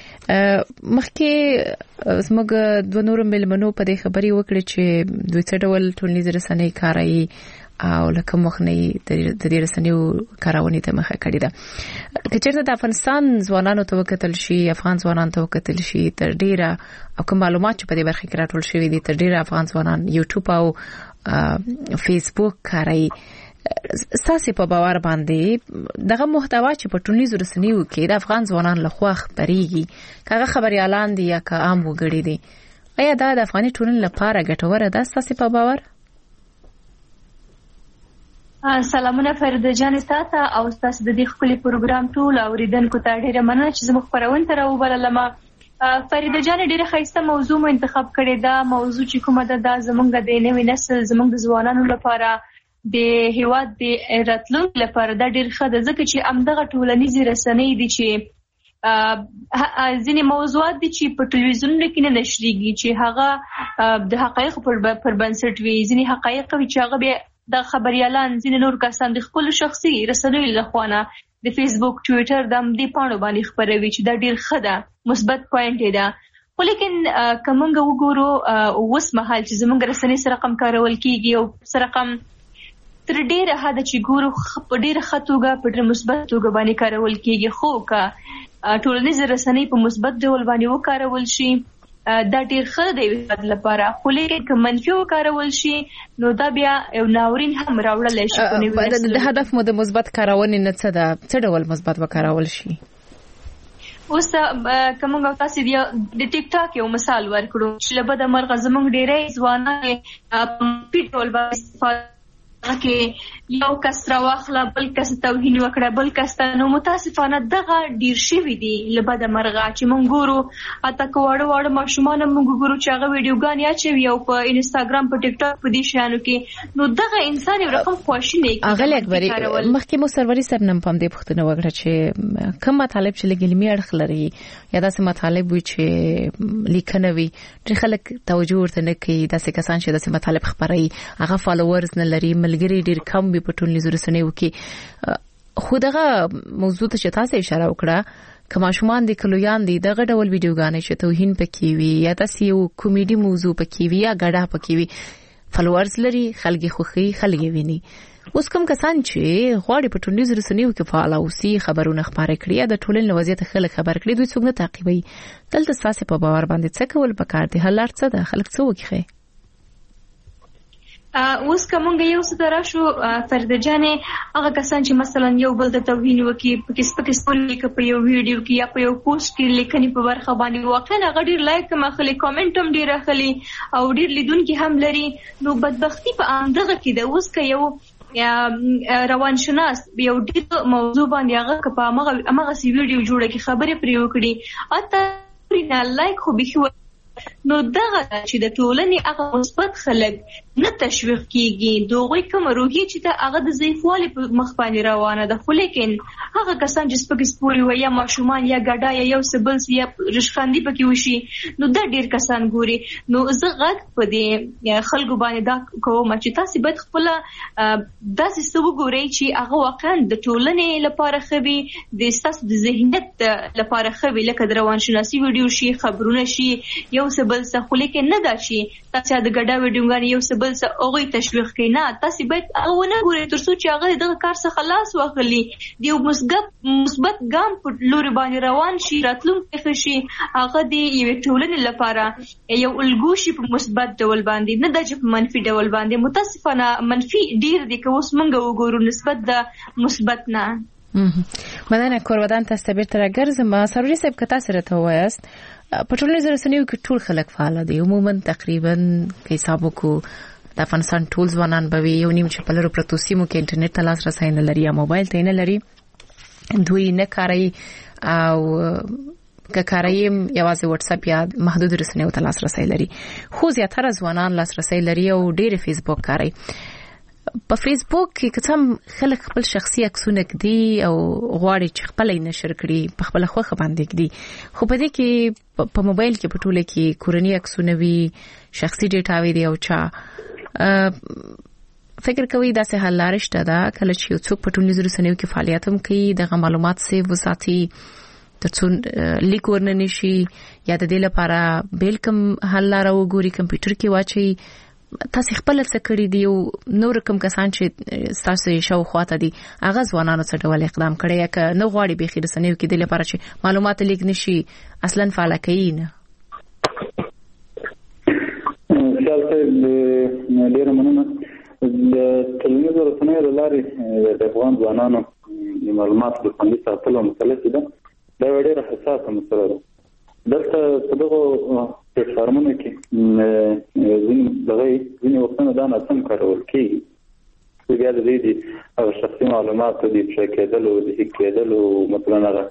مخکې زموږ دوه نور ملمنو په دې خبري وکړي چې دوی څه ډول ټولنیز رسنۍ کاروي او لکه مخنی د دې رسنیو کارونې ته مخه کړی ده کچېرته د افغانستان ځوانانو ته وکتل شي افغان ځوانانو ته وکتل شي تر ډیره او کوم معلومات چې په دې برخه کې راټول شوی دي تر ډیره افغان ځوانان یوټیوب او فیسبوک کاروي ساسي په باور باندې دغه محتوا چې په ټولنیزو رسنیو کې د افغان ځوانان لخوا خبريږي کاغه خبري اعلان دي یا که عام وګړي دي ایا دا د افغاني ټولنې لپاره ګټوره ده ساسي په باور سلامونه فرده جان تاسو او تاسو د دې خپل پروګرام ټول اوریدونکو ته ډیره مننه چې زموږ خبرونه تر وبللم فرده جان ډیره خاصه موضوع مو انتخاب کړی دا موضوع چې کومه ده د زمونږ د نوې نسل زمونږ د ځوانانو لپاره د هیواد د راتلونکي لپاره دا ډیر ښه ده ځکه چې امدغه ټولنیز رسنۍ دي چې ځینې موضوعات دي چې په ټلویزیون کې نه نشریږي چې هغه د حقایق پر بنسټ وي ځینې حقایق چې هغه به د خبريالان ځینې نور کسان د خپل شخصي رسنیو لخوا د فیسبوک ټوئیټر د دې پاڼو باندې خبروي چې دا ډیر ښه ده مثبت پوینټ دی خو لیکن کومنګ وګورو اوس مهال چې زموږ رسنۍ سره رقم کارول کیږي او سره رقم تر ډیره حد چې ګورو په ډیره خطوګه په ډیره مثبت توګه باندې کارول کیږي خو کا ټولنیز رسنۍ په مثبت ډول باندې وکارول شي دا ډیر ښه دی د لپاره خو لیکن که منفي وکارول شي نو دا بیا یو ناورین هم راوړل شي د هدف مو د مثبت کارونې نه څه ده څه ډول مثبت وکارول شي اوس کومه تاسو د ټیک ټاک یو مثال ورکړو چې لبد مرغه زمونږ ډیرې ځوانان په پیټول باندې کې یو کس راوخله بل کس توهین وکړه بل کس ته نو متاسفانه دغه ډیر شوی دی لبد مرغه چې مونږ ګورو اته کوړ وړ ماشومان مونږ ګورو چې هغه ویډیوګان یا چې یو په انستګرام په ټیک ټاک په دې شانو کې نو دغه انسان یو رقم خوشی نه کوي اغل اکبري مخکې مو سروري سب نن پم دې پښتنه وګړه چې کوم مطالب چې لګلمي اړخ لري یا داسې مطالب وي چې لیکنه وي چې خلک توجه ورته نه کوي داسې کسان چې داسې مطالب خبري هغه فالوورز نه لري ملګری ډیر کم به په ټولنیزو رسنیو کې خو دغه موضوع ته چې تاسو اشاره وکړه کما شومان دي کلویان دي دغه ډول ویډیوګانې چې توهین پکې وي یا تاسو یو کمیډي موضوع پکې وي یا غډه پکې وي فالوورز لري خلګي خوخي خلګي ویني اوس کوم کسان چې غواړي په ټولنیزو رسنیو کې فعال اوسي خبرونه خبرې کړي د ټولنې وضعیت خلک خبر کړي دوی څنګه نه تعقیبوي دلته تاسو په باور باندې څه کول پکار دي حل څه ده خلک څه وکړي اوس کومه یو څه دراشو فرده جانې هغه کسان چې مثلا یو بل د توهین وکي په کیس په کیس په په یو ویډیو کې یا په یو پوسټ کې لیکنې په ورخه باندې واقعا هغه ډیر لایک کما خلي کامنټ هم ډیر خلي او ډیر لیدونکو هم لري نو بدبختی په اندغه کې د اوس کې یو روانشناس یو ډیر موضوع باندې هغه په هغه هغه سی ویډیو جوړه کې خبرې پرې وکړي اته پرې لایک خو به نو دغه چې د ټولنې هغه مثبت خلک نه تشویق کیږي دوی کوم روحي چې ته هغه د ضعیفوالي په مخ باندې روانه ده خو لیکن هغه کسان چې سپک سپوري و یا ماشومان یا ګډا یا یو سبل یا رشخاندي پکې وشي نو دا ډیر کسان ګوري نو زه غږ په دې خلکو باندې دا کوم چې تاسو باید خپل داسې څه وګورئ چې هغه واقعا د ټولنې لپاره خوي د ستاسو د ذهنیت لپاره خوي لکه د روانشناسي ویډیو شي خبرونه شي یو سبل څه خو لیکن نه دا شي تاسو د ګډا ویډیوګان یو سبل څه اوغي تشویق کینا تاسو باید هغه نه ګورئ ترڅو چې هغه دغه کار څخه خلاص واخلي دی مثبت مثبت ګام په لوري باندې روان شي راتلونکي شي هغه دی یو ټولنې لپاره یو الګو شي په مثبت ډول باندې نه د په منفي ډول باندې متاسفانه منفي ډیر دي که اوس موږ وګورو نسبت د مثبت نه مدنه کورودان تاسو به تر ګرځم ما سروي صاحب کتا سره ته وایست په ټولنیزو رسنیو کې ټول خلک فعال دي عموما تقریبا کې حساب وکړو د افغانستان ټول ځوانان به یو نیم چې په لرو پروتو سیمو کې انټرنیټ ته لاسرسي نه لري یا موبایل ته نه لري دوی نه کاري او که کاریم یوازې واتس اپ یا محدود رسنیو ته لاسرسي لري خو زیاتره ځوانان لاسرسي لري او ډېر فیسبوک کاري په فیسبوک کې کوم خلک خپل شخصي عکسونه کړي او غواړي چې خپل یې نشر کړي په خپل خوخه باندې کړي خو په دې کې په موبایل کې په ټوله کې کورنۍ عکسونه وي شخصي ډیټا وي او چا فکر کوي دا سه حل لارښت ده کله چې یو څوک په ټولنیزو رسنیو کې فعالیت هم کوي دغه معلومات سیو وساتي ترڅو لیک ورننه شي یا د دې لپاره بیل کوم حل لاره وګوري کمپیوټر کې واچي تاسو خپل څه کړی دی نور کوم کسان چې تاسو یې شاو خواته دي هغه ځوانانو څه ډول اقدام کړی یا که نه غواړي به خیر رسنیو کې د لپاره چې معلومات لیک نشي اصلا فعال کوي نه ډېر مننه د ټولنیزو رسنیو لارې د افغان ځوانانو د معلوماتو د خوندي ساتلو مسله ده دا ډېره حساسه مسله ده دلته په دغه پلیټفارمونو کې ځینې دغه ځینې وختونه دا ناسم کارول کېږي بیا د دې د شخصي معلوماتو د افشا کېدلو د هیک کېدلو مثلا هغه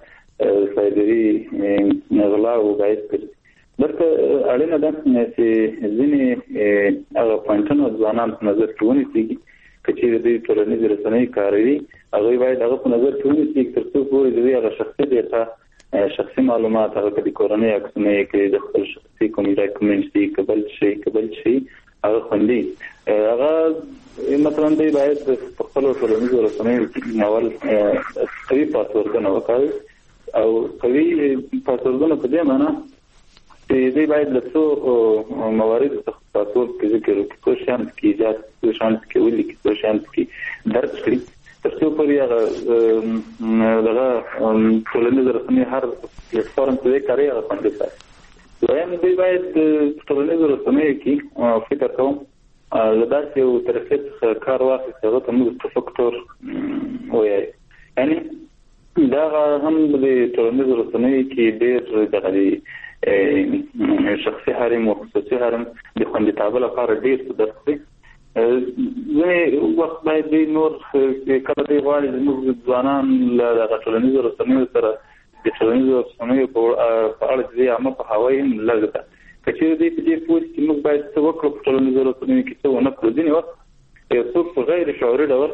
سایبري غلا او باعث کړي دلته اړینه ده چې ځینې هغه پوینټونه ځوانان په نظر کې ونیسي چې د ټولنیزو رسنیو کاروي هغه باید هغه په نظر کې ونیسي ترڅو پورې د هغه شخصي ډیټا شخصي معلومات هغه د کورنۍ عکسونه کې د خپل شخصي کوم ډاکومنټس دي قبل شي قبل شي هغه خوندي هغه مثلا دی باید په خپل ټولنیزو رسنیو کې اول قوي پاسورډونه وکړي او قوي پاسورډونه په دې معنی چې دی باید له څو موارد څخه پاسورډ کې ذکر وکړي څو شانس کې ایجاد څو شانس کې ولیکي څو شانس کې درج کړي ترڅو پورې هغه دغه ټولنیز رسنۍ هر پلیټفارم ته کاري هغه باندې تاسو وایم دی باید ټولنیز رسنۍ کې فکر کوم زدا چې یو طرفیت کار واخیست هغه ته موږ فکتور وایي یعنی دا هم د ټولنیز رسنۍ کې ډېر دغه شخصي حریم او خصوصي حریم د خوندیتابه لپاره ډېر څه درس دی زه وخت باید دی نور کله دی غواړي زموږ ځوانان له ټولنیزو رسنیو سره د ټولنیزو رسنیو په اړه چې عامه پوهاوی هم لږ ده که چېرې دی په دې پوه شي چې موږ باید څه وکړو په ټولنیزو رسنیو کې څه ونه کړو ځینې وخت یو څوک په غیر شعوري ډول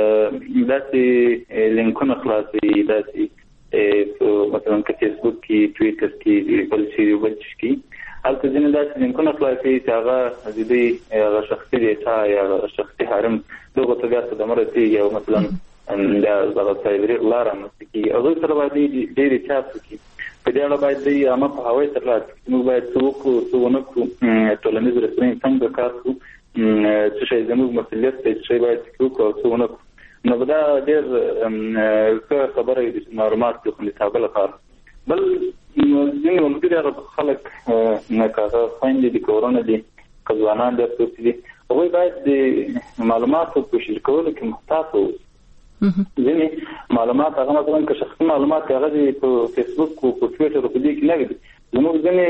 داسې لینکونه خلاصوي داسې مثلا که فیسبوک کې ټویټر کې بل شي بل شي کې هلته ځینې داسې لینکونه خلاصوي چې هغه د دوی هغه شخصي ډیټا یا شخصي حرم دغو ته بیا صدمه رسېږي او مثلا د دغه سایبري غلا رامنځته کېږي. هغوی سره باید ډېرې چاپ وکړي. په دې اړه باید دوی عامه پوهاوی ترلاسه کړي. موږ باید څه وکړو څه ونه کړو، ټولنیز رسنۍ څنګه کار کړو، څه شی زموږ مسؤلیت دی، څه شی باید وکړو او څه ونه کړو. نو دا ډېر ښه خبره وي د معلومات د خوندیتابه لپاره. بل ځینې ملګري هغه خلک لکه هغه خویندې دي که ورونه دي که ځوانان دي څوک دي، هغوی باید د معلوماتو په شریک کولو کې محتاط واوسي. ځینې معلومات هغه مثلا که شخصي معلومات هغه دي په فیسبوک او په ټویټر په دې کې نه وي. زموږ ځینې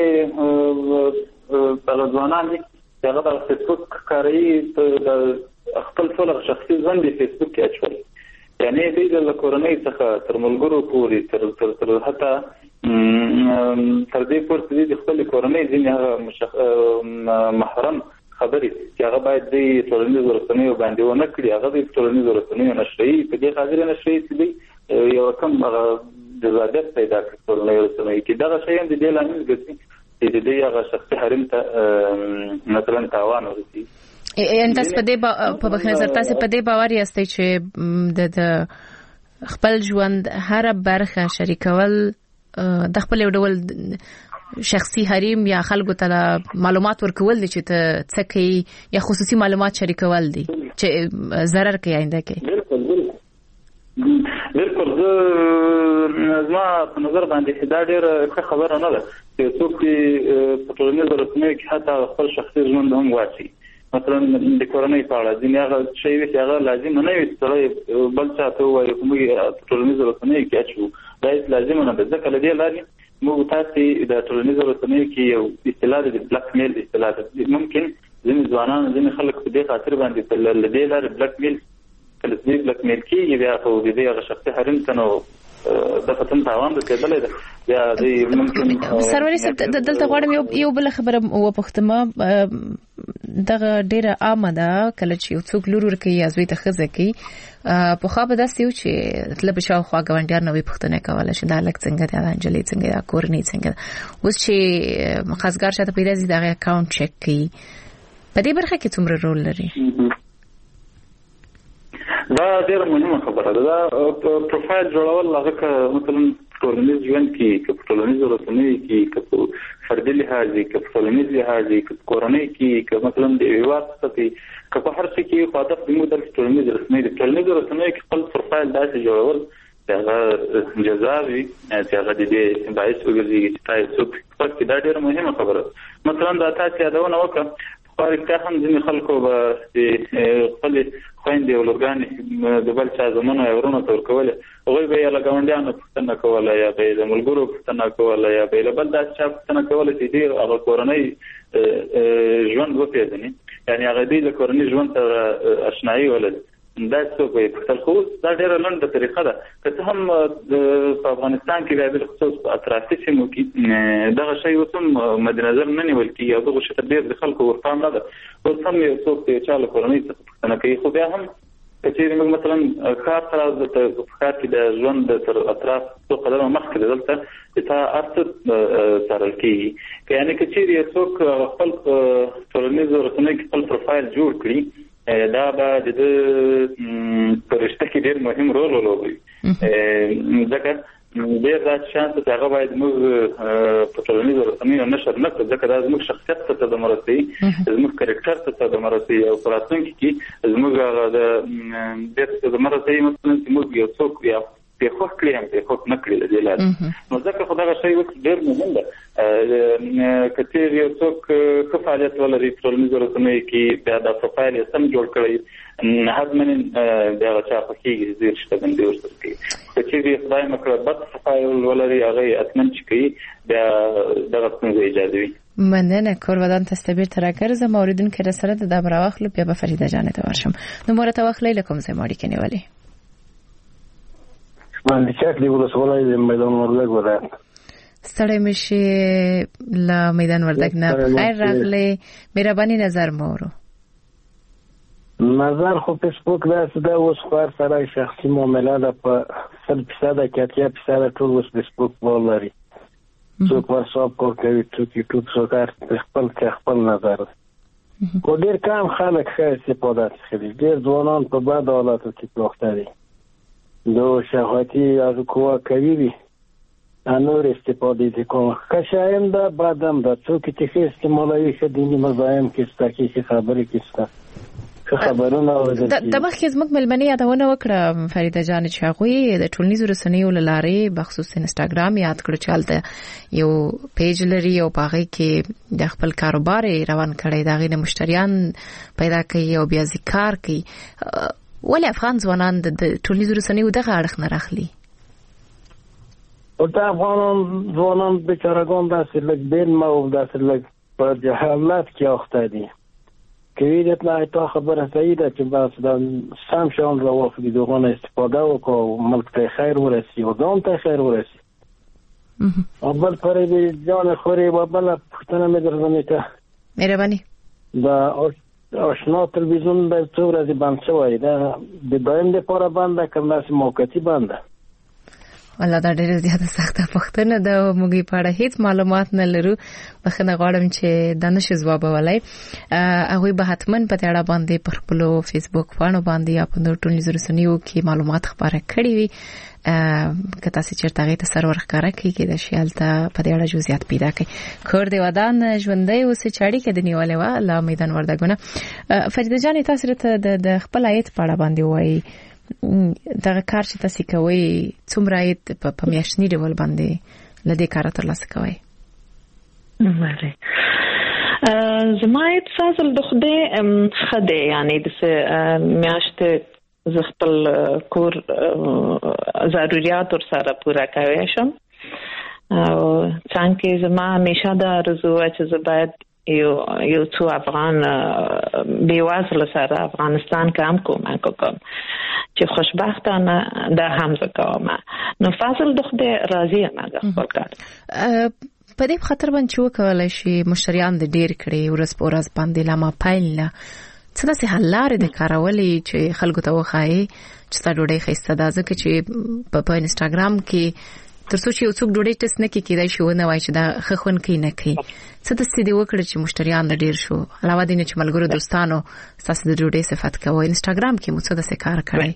هغه ځوانان دي چې هغه د فیسبوک کاروي، خپل ټول شخصي ژوند د فیسبوک کې اچوي. یعنې دوی د کورنۍ څخه تر ملګرو پورې تر تر حتی تر دې پورې دوی د خپلې کورنۍ ځینې هغه محرم خبرې چې هغه باید دوی ټولنیزو رسنیو باندې ونه کړي، هغه دوی ټولنیزو رسنیو نشري په دې حاضرې نشري چې دوی یو کم هغه جذابیت پیدا کړي ټولنیزو رسنیو کې. دغه شی هم د دې لامل ګرځي چې د دوی هغه شخصي حریم ته مثلا تاوان ورسي. ان تاسو په دې په بخښنه سره تاسو په دې باور یاستئ چې د خپل ژوند هر برخه شریکول د خپل ډول شخصي حریم یا خلکو ته معلومات ورکول دي چې ته څه کوي یا خصوصي معلومات شریکول دي چې ضرر کوي آینده کې؟ بالکل بالکل زه زما په نظر باندې دا ډېره ښه خبره نه ده چې څوک په ټولنیزو رسنیو کې حتی خپل شخصي ژوند هم واچوي. مثلا د کورنۍ په اړه ځینې هغه شی وي چې هغه لازم نه وي چې سړی بل چا ته ووایي خو موږ په ټولنیزو رسنیو کې اچوو، دا هېڅ لازم نه ده. ځکه له دې لارې موږ تاسې د ټولنیزو رسنیو کې یو اصطلاح ده د بلاک میل اصطلاح ده. ممکن ځینې ځوانان ځینې خلک په دې خاطر باندې له دې لارې بلاک میل کله چې بلاک میل کېږي بیا خو د دې هغه شخصي حریم ته نو د فتن تاوان رسېدلی ده. بیا دوی ممکن سروري صاحب دلته غواړم یو بله خبره وپوښتم. دغه ډېره عامه ده کله چې یو څوک لور ورکوي یا زوی ته ښځه کوي، پخوا به داسې و چې تله به شاوخوا ګاونډیان نه وي پوښتنه کوله چې دا هلک څنګه دی، دا نجلۍ څنګه ده، کورنۍ څنګه ده. اوس چې خاصګار شاته پیدا شي د هغې اکاونټ چک کوي. په دې برخه کې څومره رول لري؟ دا ډېره مهمه خبره ده. دا پروفایل جوړول هغه که مثلا ټولنیز ژوند کې که په ټولنیزو رسنیو کې که په فردي لحاظ وي که په ټولنیز لحاظ وي که په کورنۍ کې که مثلا د هېواد څخه وي که په هر څه کې خو هدف زموږ دلته ټولنیز رسنۍ دي. ټولنیزو رسنیو کې خپل پروفایل داسې جوړول چې هغه جذاب وي، چې هغه د دې باعث وګرځي چې تا یې څوک پټ کړي. دا ډېره مهمه خبره ده. مثلا دا تاسې یادونه وکړه په رښتیا هم ځینې خلکو به د خپلې خویندې او لورګانې د بل چا زامنو یا ورونو ته ورکولې، هغوی به یې له ګاونډیانو پوښتنه کوله یا به یې له ملګرو پوښتنه کوله یا به یې له بل داسې چا پوښتنه کوله چې دوی هغه کورنۍ ژوند وپېژني، یعنې هغه دوی له کورنۍ ژوند سره اشنایي ولري. دا څوک به یې پوښتل. خو دا ډېره لنډه طریقه ده. که څه هم په افغانستان کې بیا بالخصوص په اطرافي سیمو کې دغه شی اوس هم مد نظر نه نیول کېږي او دغه شي ته ډېر د خلکو ورپام نه ده. اوس هم یو څوک د چا له کورنۍ څخه پوښتنه کوي. خو بیا هم که چېرې موږ مثلا ښار ته راځو، په ښار کې د ژوند تر اطراف څو قدمه مخکې ده دلته چې تا هر څه څارل کېږي. یعنې که چېرې یو څوک خپل ټولنیزو رسنیو کې خپل پروفایل جوړ کړي، دا به د ده په رشته کې ډېر مهم رول ولوبوي. ځکه ډېر داسې شیان چې هغه باید موږ په ټولنیزو رسنیو نشر نه کړو، ځکه دا زموږ شخصیت ته صدمه رسوي، زموږ کرکټر ته صدمه رسوي او په راتلونکي کې زموږ هغه د ډېر صدمه رسوي مثلا چې موږ یو څوک یا پېښوښ کړي هم پېښوښ نه کړي له دې لارې. نو ځکه خو دغه شی اوس ډېر مهم ده. که چېرې یو څوک ښه فعالیت ولري په ټولنیزو رسنیو کې، بیا دا پروفایل یې سم جوړ کړی، حتما د هغه چا خوښېږي چې ډېر شتمندي ورسره کوي. که چېرې خدای مه کړه بد پروفایل ولري، هغه یې حتما چې کوي بیا دغه ستونزه ایجادوي. مننه. کورودان تاسو بیرته راګرځم. اوریدونکو را سره د دا براوخلو بیا به فریده جانې ته ورشم. نو مرته واخلې لکم زه ماړي کې نیولې باندې چاکلي ولسوالۍ د میدان وردګ ولایت. ستړی مشي له میدان وردګ نه خیر راغلی. مهرباني نظر مورو نظر خو فیسبوک داسې ده اوس خو هر سړی شخصي معامله ده. په سل فیصده کې اتیا فیصده ټول اوس فیسبوک بول لري. څوک واتساپ کار کوي، څوک یوټیوب، څوک هر خپل خپل نظر ده. خو ډېر کم خلک ښه استفاده څخه دي. ډېر ځوانان په بد حالاتو کې پراخته دي. دو شهوتی از قوا کوي وي انور استفاده کوم که شایم دا بعدم دا څوک چې استعمالوي ښه دیني مزایم کېسته کې خبرې کېسته خبرونه د مخکې زموږ ملمنې یادونه وکړه فریده جان چې هغوی د ټولنیزو رسنیو له لارې بخصوص انسټاګرام یاد کړ چې هلته یو پیج لري او په هغې کې د خپل کاروبار روان کړی د هغې نه مشتریان پیدا کوي او بیا ځي کار کوي. ولې افغان ځوانان د ټولنیزو رسنیو دغه اړخ نه راخلي؟ ورته افغان ځوانان بیچارهګان داسې لږ بېلمه او داسې لږ په جهالت کې اخته دي. که ویدت نه تا خبره صحیح ده چې بس دا سم شان را واخلي دغه استفاده وکړو ملک ته خیر ورسي او ځان ته خیر ورسي. او بل پرې جان خوري و بل پښتنه مې درځنې ته مهرباني دا آشنا تلویزیون به څو ورځې بند شوی دا د دویم لپاره بنده که داسې موقتي بنده. والله دا ډېره زیاته سخته پوښتنه ده او موږ یې په اړه هېڅ معلومات نه لرو. بخښنه غواړم چې دا نشي ځوابولی. هغوی به حتما په دې اړه باندې پر خپلو فیسبوک پاڼو باندې یا په نورو ټولنیزو رسنیو کې معلومات خپاره کړي وي. که تاسې چېرته هغې ته سر ورښکاره کړي کېدای شي هلته په دې اړه جزئیات پیدا کړئ. کور دې ودان ژوندی اوسې چې اړیکه دې نیولې وه له میدان وردګونه. فریده جانې تاسې راته د خپل عاید په اړه باندې ووایئ. دغه کار چې تاسې کوئ څومره عاید په میاشتني ډول باندې له دې کاره ترلاسه کوئ؟ بله زما عاید فضل د خدای ښه دی، یعنې داسې میاشتې زه خپل کور ضروریات ورسره پوره کولی شم. او څنګه زما همیشه دا آرزو وه چې زه باید یو یو څو افغان بیوزله سره افغانستان کې هم کومک وکړم چې خوشبختانه دا هم زه کوم. نو فضل د خدای راضي یم د خپل کار. په دې خاطر باندې چې وکولای شي مشتریان د ډېر کړي ورځ په ورځ باندې لا ما پیل نه څه داسې حل لارې د کارولې چې خلکو ته وښایي چې ستا ډوډۍ ښایسته ده، ځکه چې په انسټاګرام کې تر څو چې یو څوک ډوډۍ ټیسټ نه کړي کېدای شي ونه وایي چې دا ښه ښوونکی نه کوي. څه داسې دې وکړه چې مشتریان د ډېر شو علاوه دې نه چې ملګرو دوستانو ستاسو د ډوډۍ صفت کوئ؟ انسټاګرام کې مو څه داسې کار کړی؟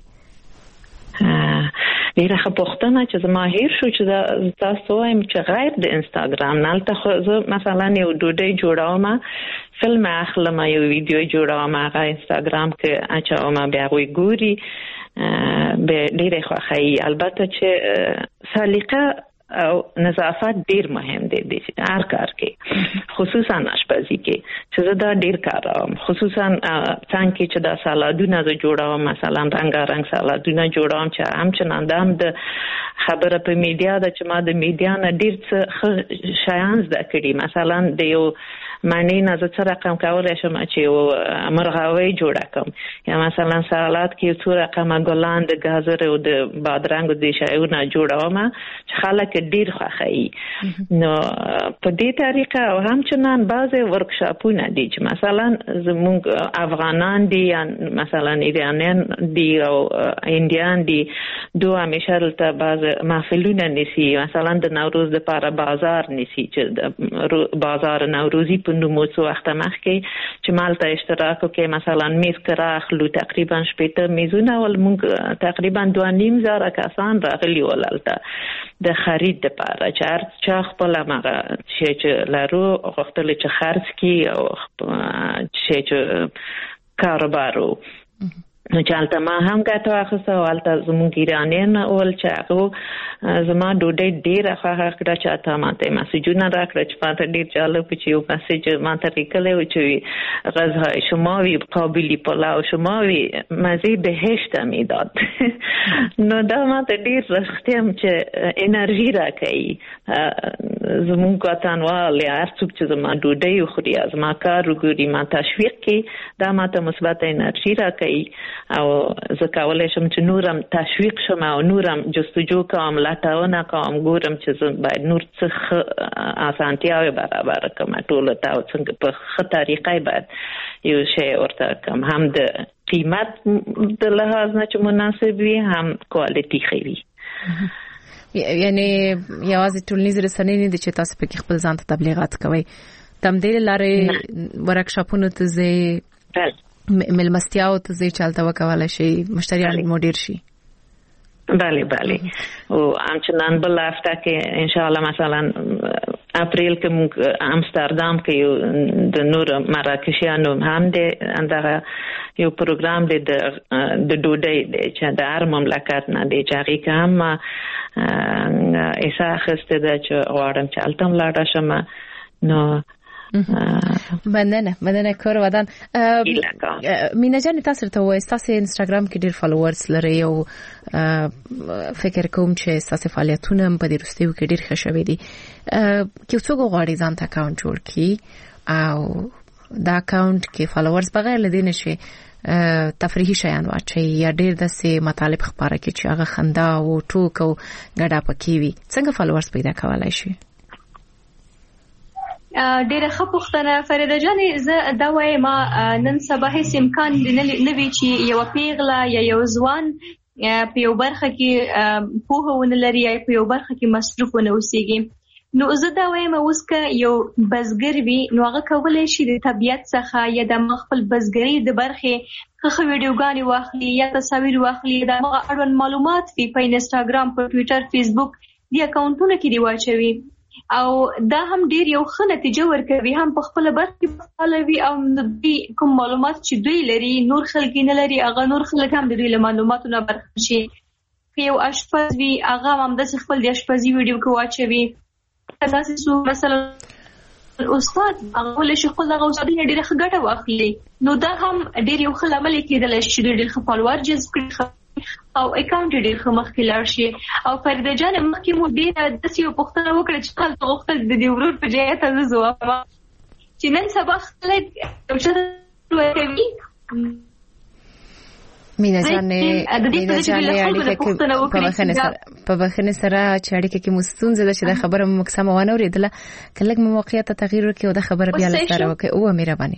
ډیره ښه پوښتنه چې زما هیر شو چې دا تاسو وایم چې غیر د انسټاګرام نه هلته خو زه مثلا یو ډوډۍ جوړوم، فلم اخلم، یو ویډیو جوړوم، هغه انسټاګرام کې اچوم، بیا هغوی ګوري، به ډیره خوښوي. البته چې سلیقه او نظافت ډیر مهم دی د هر کار کې، خصوصا آشپزي کې چې زه دا ډیر کاروم. خصوصا څنګه چې دا سالادونه زه جوړوم، مثلا رنګارنګ سالادونه جوړوم چې همچنان د هم د خبره په میډیا ده چې ما د میډیا نه ډیر څه شیان زده کړي. مثلا د یو معنی نه زه څه رقم کولی شم چې یو مرغاوۍ جوړه کړم، یا مثلا سالاد کې یو څو رقمه ګلان د ګازر او د بادرنګ د شیونه جوړوم چې خلک ډیر خوښوي. نو په دې طریقه او همچنان بعضې ورکشاپونه دي چې مثلا زموږ افغانان دي یا مثلا ایرانیان دي او انډیان دي، دو همیشه دلته بعضې محفلونه نیسي، مثلا د نوروز دپاره بازار نیسي چې د بازار نوروزي په نوم څو وخته مخکې چې مالته اشتراک وکړي، مثلا میز که راخلو تقریبا شپېته میزونه ول، موږ تقریبا دوه نیم زره کسان راغلي ول هلته د خرید دپاره چې هر چا خپل همغه شی چې لرو غوښتل چې خرڅ کړي او شی چې کاروبار و. نو چې هلته ما هم ګټه واخیسته او هلته زموږ ایرانیان ول چې هغو زما ډوډۍ ډېره خوښه کړه چې حتی ما ته یې مسیجونه راکړه چې ما ته ډېر جالب و چې یو مسیج ما ته لیکلی و چې غذای شماوی قابلی پلاو شماوی مزه بهشت میداد. نو دا ما ته ډېر رښتیا چې انرژي راکوي. زموږ وطنوال یا هر څوک چې زما ډوډۍ وخوري یا زما کار وګوري ما تشویق کوي، دا ما ته مثبت انرژي راکوي او زه کولی شم چې نورم تشویق شم او نورم جستجو کوم، لټونه کوم، ګورم چې زه باید نور څه اسانتیاوې برابر کړم ټولو ته او څنګه په ښه طریقه باید یو شی ورته کړم، هم د قیمت د لحاظ نه چې مناسب وي، هم کوالټي ښه وي. یعنی یوازې ټولنیز رسنۍ نه دي چې تاسو پکې خپل ځان ته تبلیغات کوئ، تم دې لارې ورکشاپونو ته ځئ، ملمستیاو ته ځئ چې هلته وکولی شي مشتریان مو ډېر شي؟ بله بله و همچنان بل هفته که انشاءالله مثلا اپریل که امستردام که یو د نور مراکشیانو هم ده اندغه یو پروګرام دی د ډوډۍ دی چې د هر مملکت نه دی چې هغې که هم ایسا اخیستې ده چې غواړم چې هلته هم لاړه شم. نو مننه مننه کور ودان. مینا جان تاسو ته وایي تاسو انستګرام کې ډیر فالوورز لري او فکر کوم چې تاسو فعالیتونه په دې وروستیو کې ډیر ښه شوي دي. کې څوک غواړي ځان ته اکاونټ جوړ کړي او دا اکاونټ کې فالوورز بغیر له دې نشي تفریحي شیان واچي یا ډیر داسې مطالب خبره کې چې هغه خندا او ټوک او ګډا پکې وي. څنګه فالوورز پیدا کولای شي؟ ډیره ښه پوښتنه فریده جانې. زه دا وایم ما نن سبا هیڅ امکان نه وي چې یو پیغله یا یو ځوان په یو برخه کې پوهه ونه لري یا په یو برخه کې مصروف ونه اوسېږي. نو زه دا وایم اوس که یو بزګر وي نو هغه کولی شي د طبیعت څخه یا د خپل بزګرۍ د برخې ښه ویډیوګانې واخلي یا تصاویر واخلي، د هغه اړوند معلومات وي په انسټاګرام، په ټویټر، فیسبوک دې اکاونټونو کې دې واچوي او دا هم ډیر یو ښه نتیجه ورکوي. هم په خپل برخه کې فعالوي او د کوم معلومات چې دوی لري نور خلک نه لري هغه نور خلک هم د دوی له معلوماتونو برخه شي. که یو اشپز وي هغه هم د خپل د اشپزي ویډیو کې واچوي. تاسو مثلا استاد هغه له شخص هغه استاد ډیر ښه ګټه واخلي نو دا هم ډیر یو ښه عمل کېدل شي، ډیر ښه فالوور جذب کړي او اکاونټ ډیر ښه مخکې لاړ شي. او فریده جان مخکې مو ډیره داسې یو پوښتنه وکړه چې خلک غوښتل د دې ورور په ځای ته زه ځواب چې نن سبا خلک یو څه کوي. مینا جان مینا جان اړیکه په بخنه سره په بخنه سره چې اړیکه کې مستونزه ده چې دا خبره مو مکسمه ونه اوریدله کله مو موقعیت تغییر وکړي او دا خبره بیا لسره وکړي او مهرباني.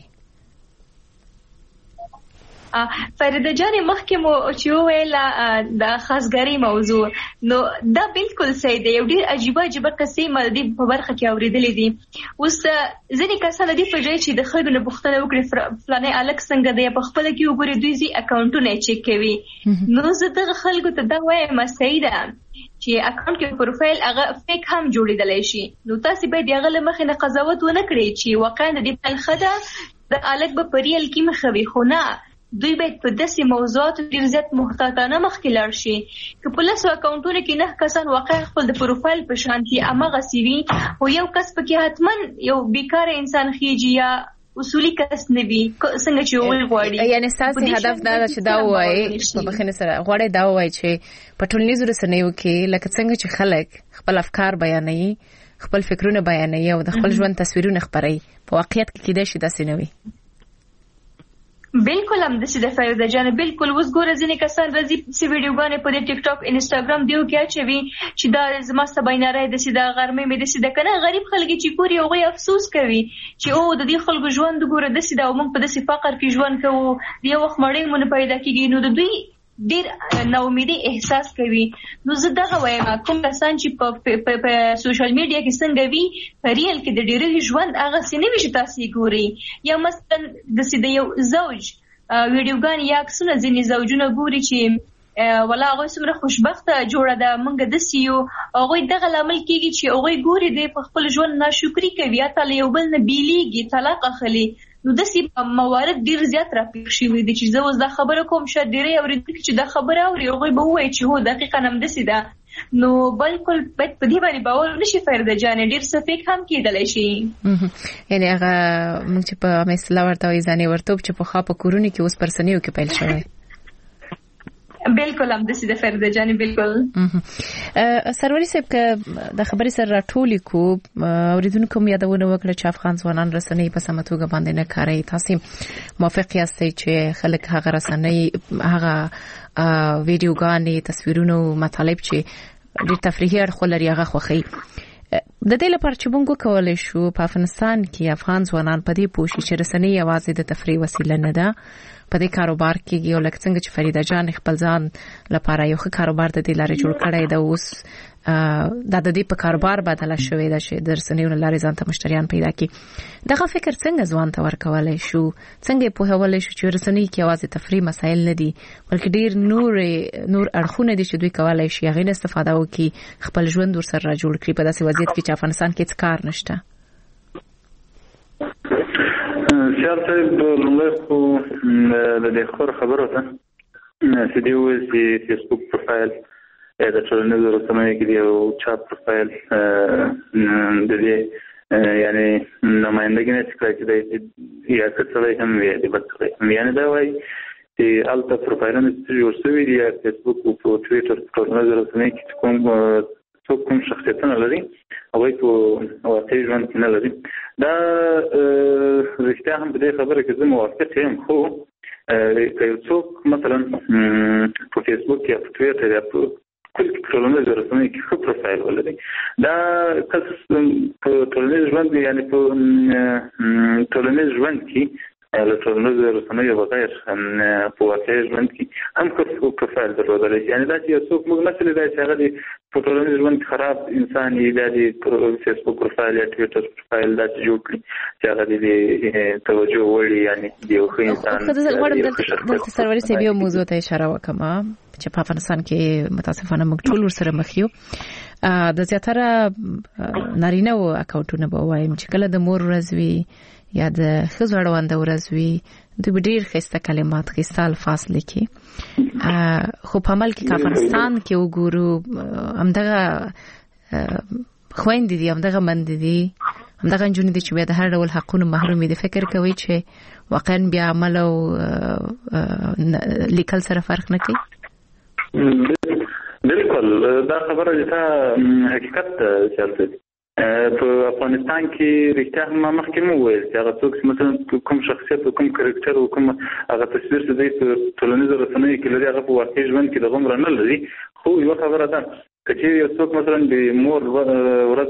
فریده جان مخکې مو چې ویل د خاصګری موضوع نو دا بالکل صحیح دی. یو ډیر عجیب عجیب قصې مې د په برخه کې اوریدلې دي. اوس ځینې کسان د په ځای چې د خلکو نه پوښتنه وکړي فلانه الک څنګه دی په خپل کې وګوري دوی زی اکاونټونه چیک کوي. نو زه د خلکو ته دا وایم صحیح ده چې اکاونټ کې پروفایل هغه فیک هم جوړیدلی شي. نو تاسو باید هغه له مخې نه قضاوت ونه کړئ چې واقعا د دې پل خده د الک په پریل کې مخوي، خو نه دوی باید په داسې موضوعاتو ډیر زیات محتاطانه مخکې لاړ شي. که په لسو اکاونټونو کې نه کسان واقعا خپل د پروفایل په شانتي هماغسې وي او یو کس پکې حتما یو بیکاره انسان خیږي یا اصولي کس نه وي څنګه چې ویل غواړي. یعنی ستاسو هدف دا ده چې دا وایي په بخښنې سره غواړي دا وایي چې په ټولنیزو رسنیو کې لکه څنګه چې خلک خپل افکار بیانوي، خپل فکرونه بیانوي او د خپل ژوند تصویرونه خپروي، په واقعیت کې کېدای شي داسې نه وي. بالکل هم داسې د فریده جان بالکل. اوس ګوره ځینې کسان راځي چې ویډیوګانې په دې ټیک ټاک انسټاګرام دیو کې اچوي چې دا زما سبایناره داسې د غرمې مې داسې د کنه غریب خلک چې پوری هغوی افسوس کوي چې او د دې خلکو ژوند ګوره داسې دا موږ په داسې فقر کې ژوند کوو، د یو وخت مړی مو نه پیدا کېږي. نو د دوی ډیر ناامیدي احساس کوي. نو زه دغه وایم کوم کسان چې په سوشل میډیا کې څنګه وي په ریل کې د ډیرې ژوند هغه سینې وي چې تاسو ګوري. یا مثلا د یو زوج ویډیوګان یا عکسونه ځینې زوجونه ګوري چې ولا هغوی څومره خوشبخته جوړه ده موږ داسې یو هغوی دغه لامل کېږي چې هغوی ګوري دی په خپل ژوند ناشکري کوي یا له یو بل نه بیلیږي، طلاق اخلي. نو داسې موارد ډیر زیات راپېښ شوي دي چې زه اوس دا خبره کوم شاید ډېری اورېدونکي چې دا خبره اوري هغوی به ووایي چې هو دقیقا همداسې ده. نو بالکل باید په دې باندې باور نشي فرده جانې ډیر څه فیک هم کېدلی شي. یعنې هغه موږ چې په عامه اصطلاح ورته وایي ځانیورتوب چې پخوا په کورونو کې اوس په رسنیو کې پیل شوی. بالکل هم داسې د فرده جانې بالکل. سروري صاحب که د خبرې سره راټولې کو اورېدونکو مو یادونه وکړه چې افغان ځوانان رسنۍ په سمه توګه باندې نه کاروي. تاسې موافق یاستئ چې خلک هغه رسنۍ هغه ویډیوګانې تصویرونه او مطالب چې ډېر تفریحي اړخ لري هغه خوښوي؟ د دې لپاره چې موږ وکولی شو په افغانستان کې افغان ځوانان په دې پوه شي چې رسنۍ یوازې د تفریح وسیله نه ده، په دې کاروبار کې یو لکه څنګه چې فریده جان خپل ځان لپاره یو ښه کاروبار د دې لارې جوړ کړی ده، اوس د د دې په کاروبار بدله شوې ده چې د رسنیو لارې ځان ته مشتریان پیدا کړي دغه فکر څنګه ځوان ته ورکولای شو څنګه په هوالې شو چې رسنۍ کې یوازې تفریح مسایل نه دي بلکې ډیر نور نور اړخونه دي چې دوی کولای شي هغه استفاده وکړي خپل ژوند ور سره جوړ کړي په داسې وضعیت کې چې افغانستان کې هیڅ کار نشته شرط لومړی خو د دې خبر خبره ده چې دی وایي چې فیسبوک پروفایل د ټولنیزو رسنیو کې دی او چاپ پروفایل د دې یعنی نمائندګي نه څخه چې د یا څه هم وي د بل یعنی دا وایي چې الته پروفایلونه چې جوړ شوي دي یا فیسبوک او ټویټر ټولنیزو رسنیو کې کوم څوک کوم شخصیتونه لري او په واقعي ژوند کې نه لري دا رښتیا هم په دې خبره کې زه موافق یم خو که یو څوک مثلا په فیسبوک یا په ټویټر یا په کل ټولنیزو رسنیو کې ښه پروفایل ولري دا کس په ټولنیز ژوند یعنی په ټولنیز ژوند کې له ټولنیزو رسنیو بغیر په واقعي ژوند کې هم ښه پروفایل درلودلی شي یعنی دا چې یو څوک موږ مثلا دا چې هغه د په ټولنیز ژوند کې خراب انسان یې دا د فیسبوک پروفایل یا ټویټر پروفایل دا چې جوړ کړي چې هغه د توجه وړ یعنی د یو ښه انسان غواړم دلته سروري صاحب یو موضوع ته اشاره وکړم چې په افغانستان کې متاسفانه موږ ټول سره مخ یو د زیاتره نارینه او اکاونټونه به وایم چې کله د مور ورځ وي یا د ښځو اړوند ورځ وي دوی ډېر ښایسته کلمات ښایسته الفاظ لیکي خو په عمل کې افغانستان کې وګورو همدغه خويندې دي همدغه مندې دي همدغه نجونې دي چې بیا د هر ډول حقونو محرومې دي فکر کوي چې واقعا بیا عمل او لیکل سره فرق نه کوي بالکل دا خبره چې حقیقت چلته په افغانستان کې رښتیا هم مخکې مو ویل چې هغه څوک مثلا کوم شخصیت او کوم کریکټر او کوم هغه تصویر چې د ټولنیزو رسنیو کې لري هغه په واقعي ژوند کې د غومره نه لري خو یو خبره ده چې یو څوک مثلا د مور ورځ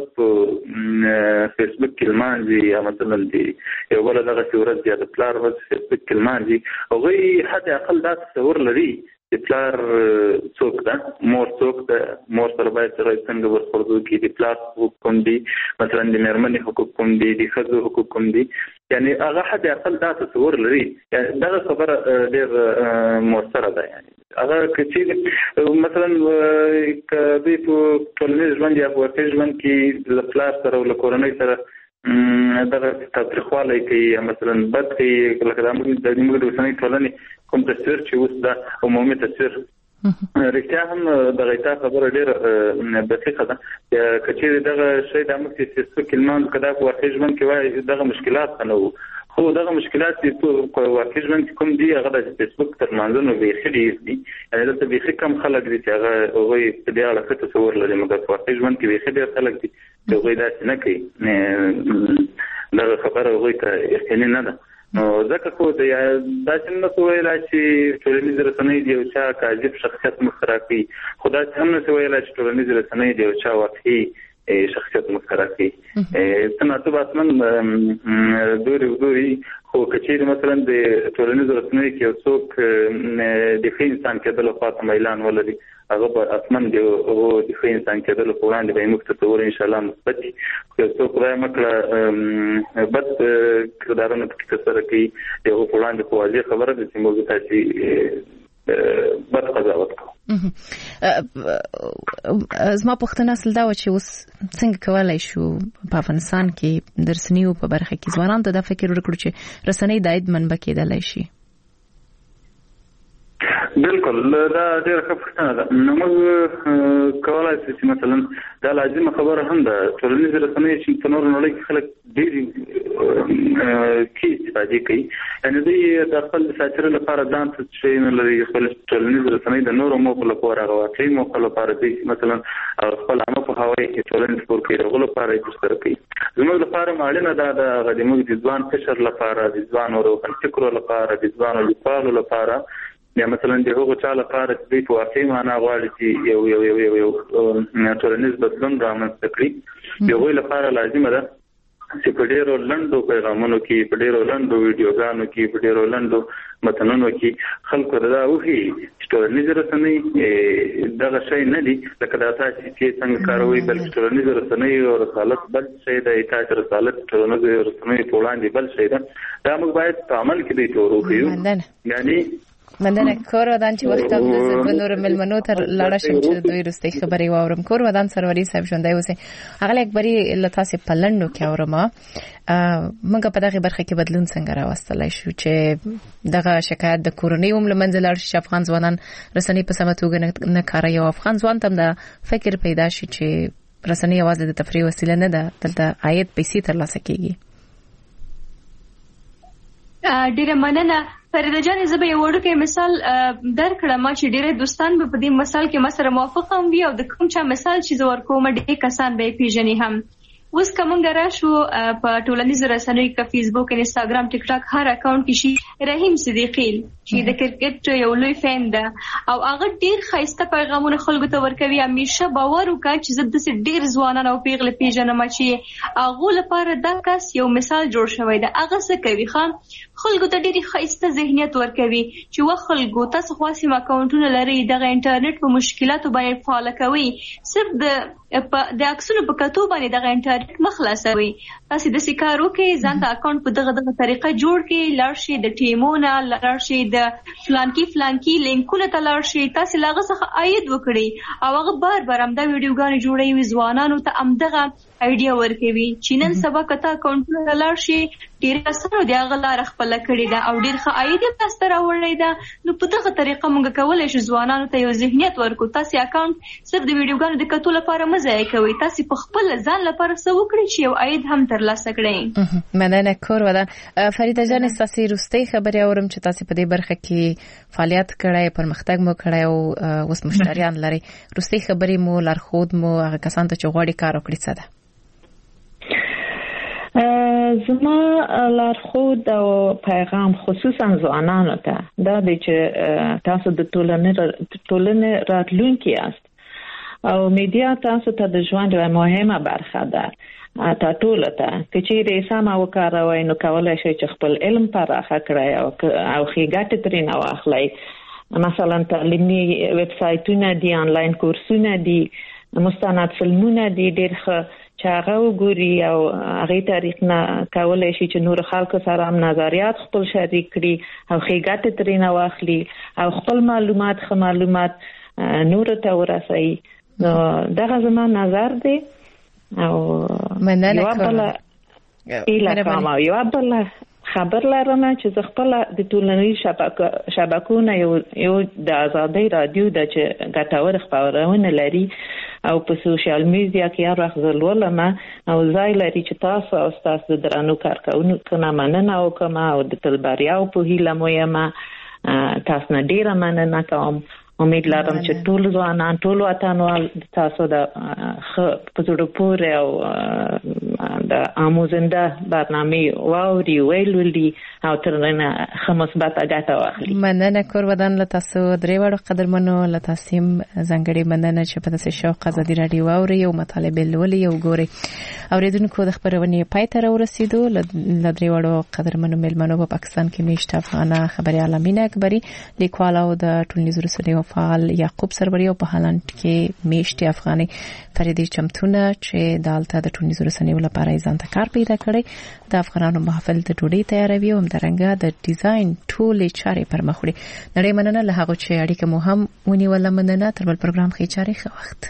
په فیسبوک کې لمانځي یا مثلا د یو بل دغه ورځ یا د پلار ورځ فیسبوک کې لمانځي هغوی حد اقل دا تصور لري د پلار څوک ده مور څوک ده مور سره باید سره څنګه ورخوردو کې د پلار حقوق کوم دي مثلا د مېرمنې حقوق کوم دي د ښځو حقوق کوم دي یعنی هغه حد اقل دا تصور لري یعنی دغه خبره ډېر مؤثره ده یعنی هغه چې مثلا که دوی په ټولنیز ژوند یا په واقعي ژوند کې له پلار سره او له کورنۍ سره دغه تاوتریخوالی کوي مثلا بد کوي لکه د موږ د اوسنۍ ټولنې کوم تصویر چې اوس دا عمومي تصویر رښتیا هم دغه تا خبره ډېره دقیقه ده که چېرې دغه شی دا موږ چې فیسبوک کې لمانځو که دا په واقعي ژوند کې وایي دغه مشکلات نه وو خو دغه مشکلات چې په واقعي ژوند کې کوم دي هغه د فیسبوک تر لمانځنو بیخي ډېر دي یعنې دلته بیخي کم خلک دي چې هغه هغوی په دې اړه ښه تصور لري مګر په واقعي ژوند کې بیخي ډېر خلک دي چې هغوی داسې نه کوي دغه خبره هغوی ته یقیني نه ده نو ځکه خو د داسې نه څه ویلی چې ټولنیز رسنۍ د یو چا کاذب شخصیت مسخره کوي خو داسې هم نه څه ویلی چې ټولنیز رسنۍ د یو چا واقعي شخصیت مسخره کوي څه ناڅه اصلا دوري ودوري خو که چېرې مثلا د ټولنیزو رسنیو کې یو څوک د ښه انسان کېدلو خواته میلان ولري هغه به اصلا د ښه انسان کېدلو په وړاندې به یې موږ تصور انشاءالله مثبت وي خو یو څوک خدای مه کړه بد کردارونه پکې ترسره کوي د هغو په وړاندې خو واضح خبره ده چې موږ تاسې بد قضاوت کوو زما پوښتنه اصل دا وه چې اوس څنګه کولی شو په افغانستان کې د رسنیو په برخه کې ځوانانو ته دا فکر ورکړو چې رسنۍ د عاید منبع کېدلی شي بالکل دا ډېره ښه پوښتنه ده نو موږ کولی شو چې مثلا دا لازمه خبره هم ده ټولنیزې رسنۍ چې په نورو نړۍ کې خلک ډېرې کې استفادې کوي یعنې دوی د خپل د ساتیرۍ لپاره ځان ته شی نه لري خپل ټولنیزې رسنۍ د نورو موخو لپاره هغه واقعي موخو لپاره دوی مثلا خپل عامه پوهاوی ټولنې خپور کوي د هغو لپاره یې ترسره کوي زموږ لپاره اړینه دا ده هغه د موږ د ځوان قشر لپاره د ځوانو روښانفکرو لپاره د ځوانو لیکوالو لپاره یا مثلا د هغو چا لپاره چې دوی په واقعي معنا غواړي چې یو یو یو یو ټولنیز بدلون رامنځته کړي د هغوی لپاره لازمه ده چې په ډیرو لنډو پیغامونو کې په ډیرو لنډو ویډیوګانو کې په ډیرو لنډو متنونو کې خلکو دا وਹੀ چې ټولنیز رسنۍ دغه شی نه دي لکه دا تاسو چې څنګه کاروي بلکې ټولنیز رسنۍ او رسالت بل شی د ایتاج رسالت ټولنیز رسنۍ په وړاندې بل شی ده دا موږ باید په عمل کې دی تورو کیو یعنی مننه کور ودان چې وخت هم د زبنور ملمنو تر لاړه شم چې دوی رستي خبري واورم کور ودان سروری صاحب ژوندای اوسه هغه اکبري لته سه پلندو کې اورما موږ په دغه برخه کې بدلون څنګه راوستلای شو چې دغه شکایت د کورنۍ هم لمنځل شي افغان ځوانان رسنۍ په سمتوګ نه کاروي او افغان ځوان تم د فکر پیدا شي چې رسنۍ आवाज د تفریح وسیله نه ده دلته عاید پیسې ترلاسه کیږي. ډیره مننه فریده جان. زه به یو وړوکی مثال درکړم چې ډیره دوستان به په دې مثال کې ما سره موافق هم وي او د کوم چا مثال چې زه ورکوم ډېر کسان به پیژني هم. اوس کومه راشو په ټولنیزو رسنیو کې فیسبوک انستګرام ټیک ټاک هر اکاونټ کې شي رحیم صدیقی چې د کرکټ یو لوی فین ده او هغه ډیر خاصه پیغامونه خلکو ته ورکوي. همیشه باور وکړه چې زه د ډیر ځوانانو او پیغله پیژنم چې هغه لپاره دا کس یو مثال جوړ شوی ده. هغه څه کوي خام خلکو ته ډیر خاصه ذهنیت ورکوي چې وا خلکو تاسو خاصه اکاونټونه لري دغه انټرنیټ په مشکلاتو باندې فعال کوي صرف د د اکسونو په کتو باندې دغه انټرنیټ مخلصوي. تاسو د سکارو کې ځان ته اکاونټ په دغه دغه طریقه جوړ کې لارشي د ټیمونه لارشي د فلانکی فلانکی لینکونه ته لارشي تاسو لاغه څخه عاید وکړي او هغه بار بار هم دا ویډیوګانې جوړوي ځوانانو ته هم دغه ایډیا ورکوي چې نن سبا کته اکاونټونه لارشي ډیر کسانو د هغه لار خپل کړی دا او ډیر ښه عاید تاسو ته راوړی دا. نو په دغه طریقه موږ کولای شو ځوانانو ته یو ذهنیت ورکو. تاسو اکاونټ صرف د ویډیوګانو د کتو لپاره مزه کوي تاسو په خپل ځان لپاره څه وکړئ چې یو عاید هم ترلاسه کړئ. مننه کور ودان. فریده جان تاسو روستي خبري اورم چې تاسو په دې برخه کې فعالیت کړای پرمختګ مو کړای او اوس مشتریان لري. روستي خبري مو لارښود مو هغه کسان ته چې غوړي کار وکړي څه ده؟ زما لارښود او پیغام خصوصا ځوانانو ته دا دی چې تاسو د ټولنې ټولنې راتلونکي یاست او میډیا تاسو ته د ژوند یوه مهمه برخه ده تا ټول ته چې چیرې سم وکاروئ نو کولای شئ چې خپل علم پراخه کړئ او او ښې ګټې ترېنه واخلئ. مثلا تعلیمي ویب سایټونه دي آنلاین کورسونه دي مستند فلمونه دي ډېر ښه چې هغه وګوري او هغه طریق نه کولای شي چې نور خلکو سره هم نظریات خپل شریک کړي او ښې ګټې ترېنه واخلي او خپل معلومات ښه معلومات نور ته ورسوي. نو دغه زما نظر دی او مننه کوم ایله کوم یو بل خبر لرم چې زه خپل د ټولنیزو شبکو شبکونه یو یو د آزادۍ رادیو د چې ګټور خبرونه لري او په سوشل میډیا کې هر وخت زلولم او ځای لري چې تاسو او تاسو د درنو کارکونکو نه مننه وکم او د تلبریا په هیله مو یم تاسو نه ډیره مننه کوم. امید لرم چې ټول ځوانان ټول وطنوال تاسو د په زړه پورې او د آموزنده برنامه واوري ویلولي او ترنه خمسبت اګه واخلي. مننه کور ودان له تاسو درې وړو قدرمنو له تاسو زنګړي مننه چې په تاسو شوق ازادي رادیو واوري او مطالبه لولي او ګوري. اوریدونکو د خبرونه پای ته ورسېدو له درې وړو قدرمنو ملمنو په پاکستان کې میشت افغانه خبري عالمین اکبري لیکوال او د ټولنیزو رسنیو فعال یعقوب سروری او په هالند کې میشت افغاني فریدي چمتونه چې دالته د ټولنیزو رسنیو لپاره ځان ته کار پیدا کړی د افغانانو محافل د ډوډۍ تیاروي او درنګه د ډیزاین ټولې چارې پر مخ وړي. نړۍ مننه له هغه چې اړیکه مو هم ونیول. مننه تر بل پروګرام کې چارې ښه وخت.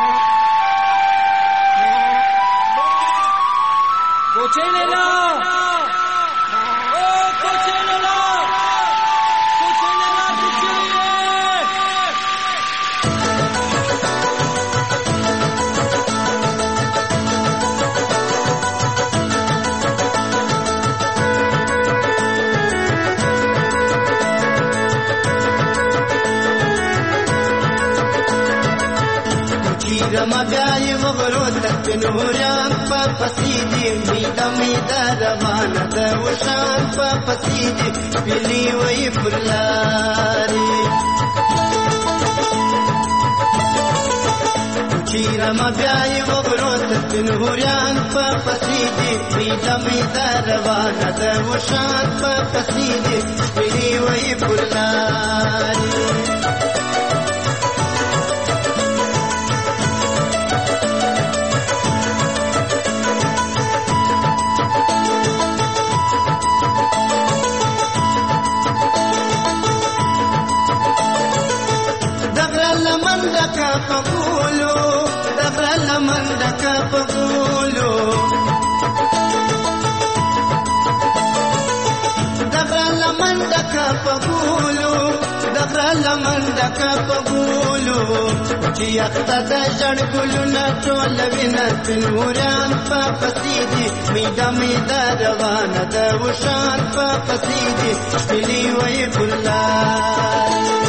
رمضان مغرور بنوران فپسیدی میدا میدا روانه ده وشان فپسیدی بلی وی پرلاری چی رمضان مغرور سپینهوریان په پسې دي میده میده روانه ده وشان په پسې دي سپینې وایي پر لارې دغه پغولو دغه لمن دغه پغولو دغه لمن دغه پغولو دغه لمن دغه پغولو چې یخته د جړ ګلونه ټول وینه سپینهوریان په پسې دي میده میده روانه ده وشان په پسې دي سپینې وایي پر لارې